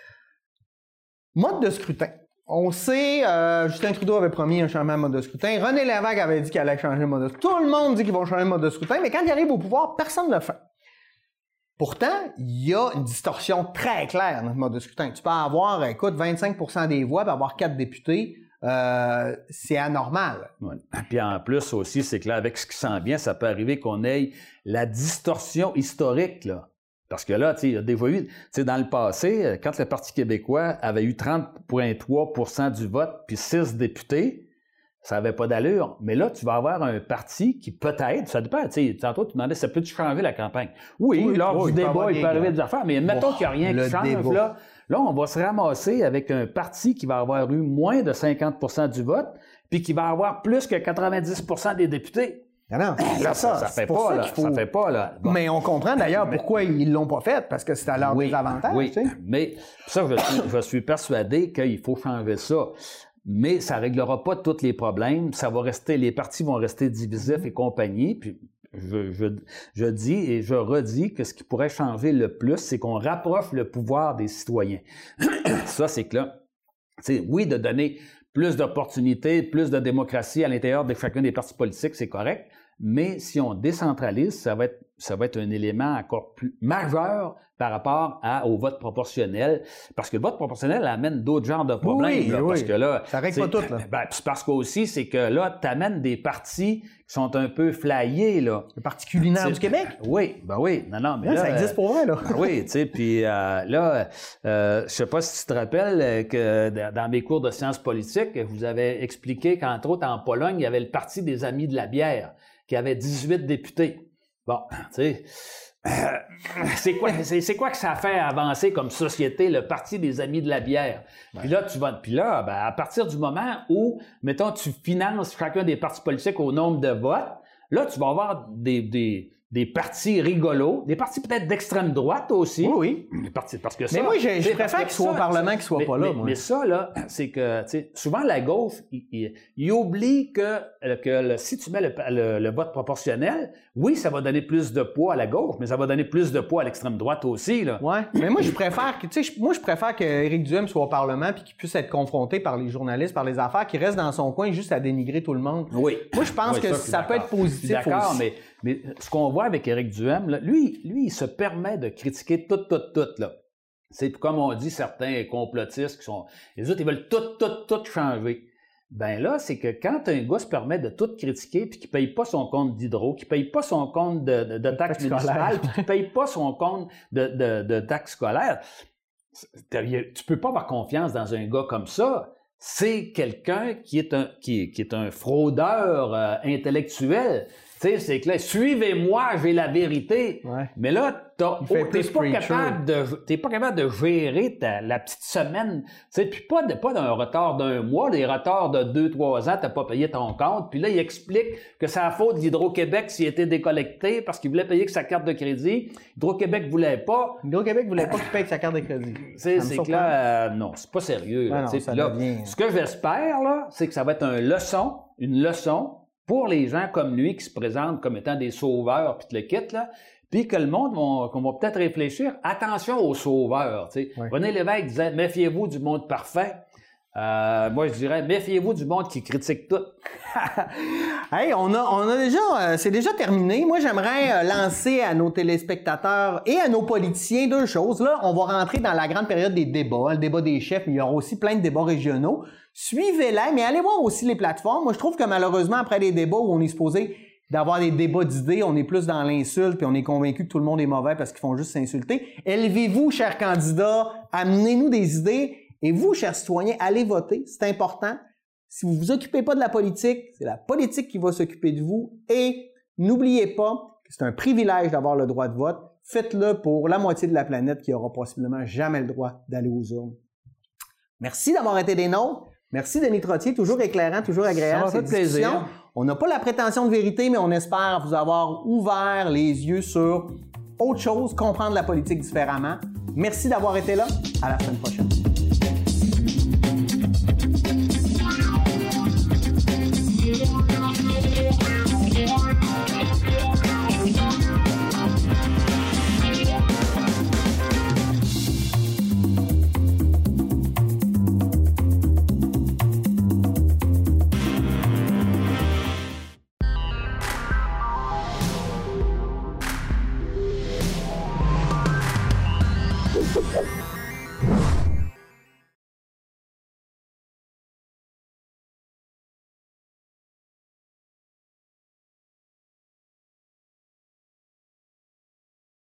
Mode de scrutin. On sait, euh, Justin Trudeau avait promis un changement de mode de scrutin. René Lévesque avait dit qu'il allait changer le mode de scrutin. Tout le monde dit qu'ils vont changer le mode de scrutin, mais quand il arrive au pouvoir, personne ne le fait. Pourtant, il y a une distorsion très claire dans le mode de scrutin. Tu peux avoir, écoute, vingt-cinq pour cent des voix, puis avoir quatre députés, euh, c'est anormal. Ouais. Puis en plus aussi, c'est que là, avec ce qui s'en vient, ça peut arriver qu'on ait la distorsion historique, là. Parce que là, tu sais, il y a déjà eu, tu sais, dans le passé, quand le Parti québécois avait eu trente virgule trois pour cent du vote puis six députés, ça n'avait pas d'allure. Mais là, tu vas avoir un parti qui peut-être, ça dépend, tu sais, tantôt tu demandais, ça peut-tu changer la campagne? Oui, Oui, lors oui, du il peut débat, avoir il des peut arriver gars. des affaires, mais mettons Bon, qu'il n'y a rien le qui change, débat. là. Là, on va se ramasser avec un parti qui va avoir eu moins de cinquante pour cent du vote puis qui va avoir plus que quatre-vingt-dix pour cent des députés. Non, non, Là, c'est ça, ça, c'est fait pour pas, ça là. qu'il faut- Ça fait pas, là. Bon. Mais on comprend d'ailleurs pourquoi ils l'ont pas fait, parce que c'est à leur Oui, désavantage. oui, Tu sais. mais ça, je suis, je suis persuadé qu'il faut changer ça. Mais ça réglera pas tous les problèmes. Ça va rester, les partis vont rester divisifs et compagnie. Puis je, je, je dis et je redis que ce qui pourrait changer le plus, c'est qu'on rapproche le pouvoir des citoyens. Ça, c'est que là, tu sais, oui, de donner plus d'opportunités, plus de démocratie à l'intérieur de chacun des partis politiques, c'est correct. Mais si on décentralise, ça va être, ça va être un élément encore plus majeur par rapport à, au vote proportionnel. Parce que le vote proportionnel amène d'autres genres de problèmes. Oui, là, oui. Parce que là, Ça règle pas c'est- tout, là. Ben, c'est parce qu'aussi, c'est que là, tu amènes des partis qui sont un peu flyés, là. Le Parti culinaire C'est- du Québec. Oui, ben oui. Non, non, mais Là, là, ça existe euh, pour vrai, là. ah oui, tu sais, puis euh, là, euh, je sais pas si tu te rappelles euh, que d- dans mes cours de sciences politiques, vous avez expliqué qu'entre autres, en Pologne, il y avait le Parti des Amis de la bière, qui avait dix-huit députés. Bon, tu sais, Euh, c'est quoi, c'est, c'est quoi que ça fait avancer comme société, le Parti des Amis de la bière? Ouais. Puis là, tu vas, puis là, ben, à partir du moment où, mettons, tu finances chacun des partis politiques au nombre de votes, là, tu vas avoir des, des, des partis rigolos, des partis peut-être d'extrême droite aussi. Oui, oui. Des partis, parce que ça, mais moi, je, je préfère qu'ils soient au Parlement qu'ils soient mais, pas là, mais, moi. Mais ça, là, c'est que, tu sais, souvent, la gauche, il, il, il oublie que, que le, si tu mets le, le, le vote proportionnel, oui, ça va donner plus de poids à la gauche, mais ça va donner plus de poids à l'extrême droite aussi, là. Ouais. Mais moi, je préfère que, tu sais, moi, je préfère qu'Éric Duhem soit au Parlement puis qu'il puisse être confronté par les journalistes, par les affaires, qu'il reste dans son coin juste à dénigrer tout le monde. Oui. Moi, je pense oui, que ça, ça peut être positif d'accord, aussi. mais, mais ce qu'on voit avec Éric Duhem, là, lui, lui, il se permet de critiquer tout, tout, tout, là. C'est comme on dit certains complotistes qui sont, les autres, ils veulent tout, tout, tout changer. Ben là, c'est que quand un gars se permet de tout critiquer puis qu'il paye pas son compte d'hydro, qu'il paye pas son compte de, de, de taxes municipales, puis qu'il paye pas son compte de, de, de taxes scolaires, tu peux pas avoir confiance dans un gars comme ça. C'est quelqu'un qui est un, qui, qui est un fraudeur euh, intellectuel. Tu sais, c'est que là, suivez-moi, j'ai la vérité. Ouais. Mais là, t'as, oh, t'es pas capable de, t'es pas capable de gérer ta, la petite semaine. Tu sais, puis pas de, pas d'un retard d'un mois, des retards de deux, trois ans, t'as pas payé ton compte. Puis là, il explique que c'est la faute d'Hydro-Québec s'il était décollecté parce qu'il voulait payer avec sa carte de crédit. Hydro-Québec voulait pas. Hydro-Québec voulait pas qu'il paye avec sa carte de crédit. C'est, c'est que là, euh, non, c'est pas sérieux. Là, ouais, non, là, devient... Ce que j'espère, là, c'est que ça va être une leçon, une leçon pour les gens comme lui qui se présentent comme étant des sauveurs, puis te le quittent, là, puis que le monde, va, qu'on va peut-être réfléchir, attention aux sauveurs, tu sais. Oui. René Lévesque disait, méfiez-vous du monde parfait. Euh, moi, je dirais, méfiez-vous du monde qui critique tout. Hey, on a, on a déjà, euh, c'est déjà terminé. Moi, j'aimerais euh, lancer à nos téléspectateurs et à nos politiciens deux choses. Là, on va rentrer dans la grande période des débats, le débat des chefs, mais il y aura aussi plein de débats régionaux. Suivez-les, mais allez voir aussi les plateformes. Moi, je trouve que malheureusement, après les débats où on est supposé d'avoir des débats d'idées, on est plus dans l'insulte, puis on est convaincu que tout le monde est mauvais parce qu'ils font juste s'insulter. Élevez-vous, chers candidats, amenez-nous des idées. Et vous, chers citoyens, allez voter, c'est important. Si vous vous occupez pas de la politique, c'est la politique qui va s'occuper de vous. Et n'oubliez pas que c'est un privilège d'avoir le droit de vote. Faites-le pour la moitié de la planète qui aura possiblement jamais le droit d'aller aux urnes. Merci d'avoir été des nôtres. Merci Denis Trottier, toujours éclairant, toujours agréable. Ça m'a fait plaisir. On n'a pas la prétention de vérité, mais on espère vous avoir ouvert les yeux sur autre chose, comprendre la politique différemment. Merci d'avoir été là. À la semaine prochaine.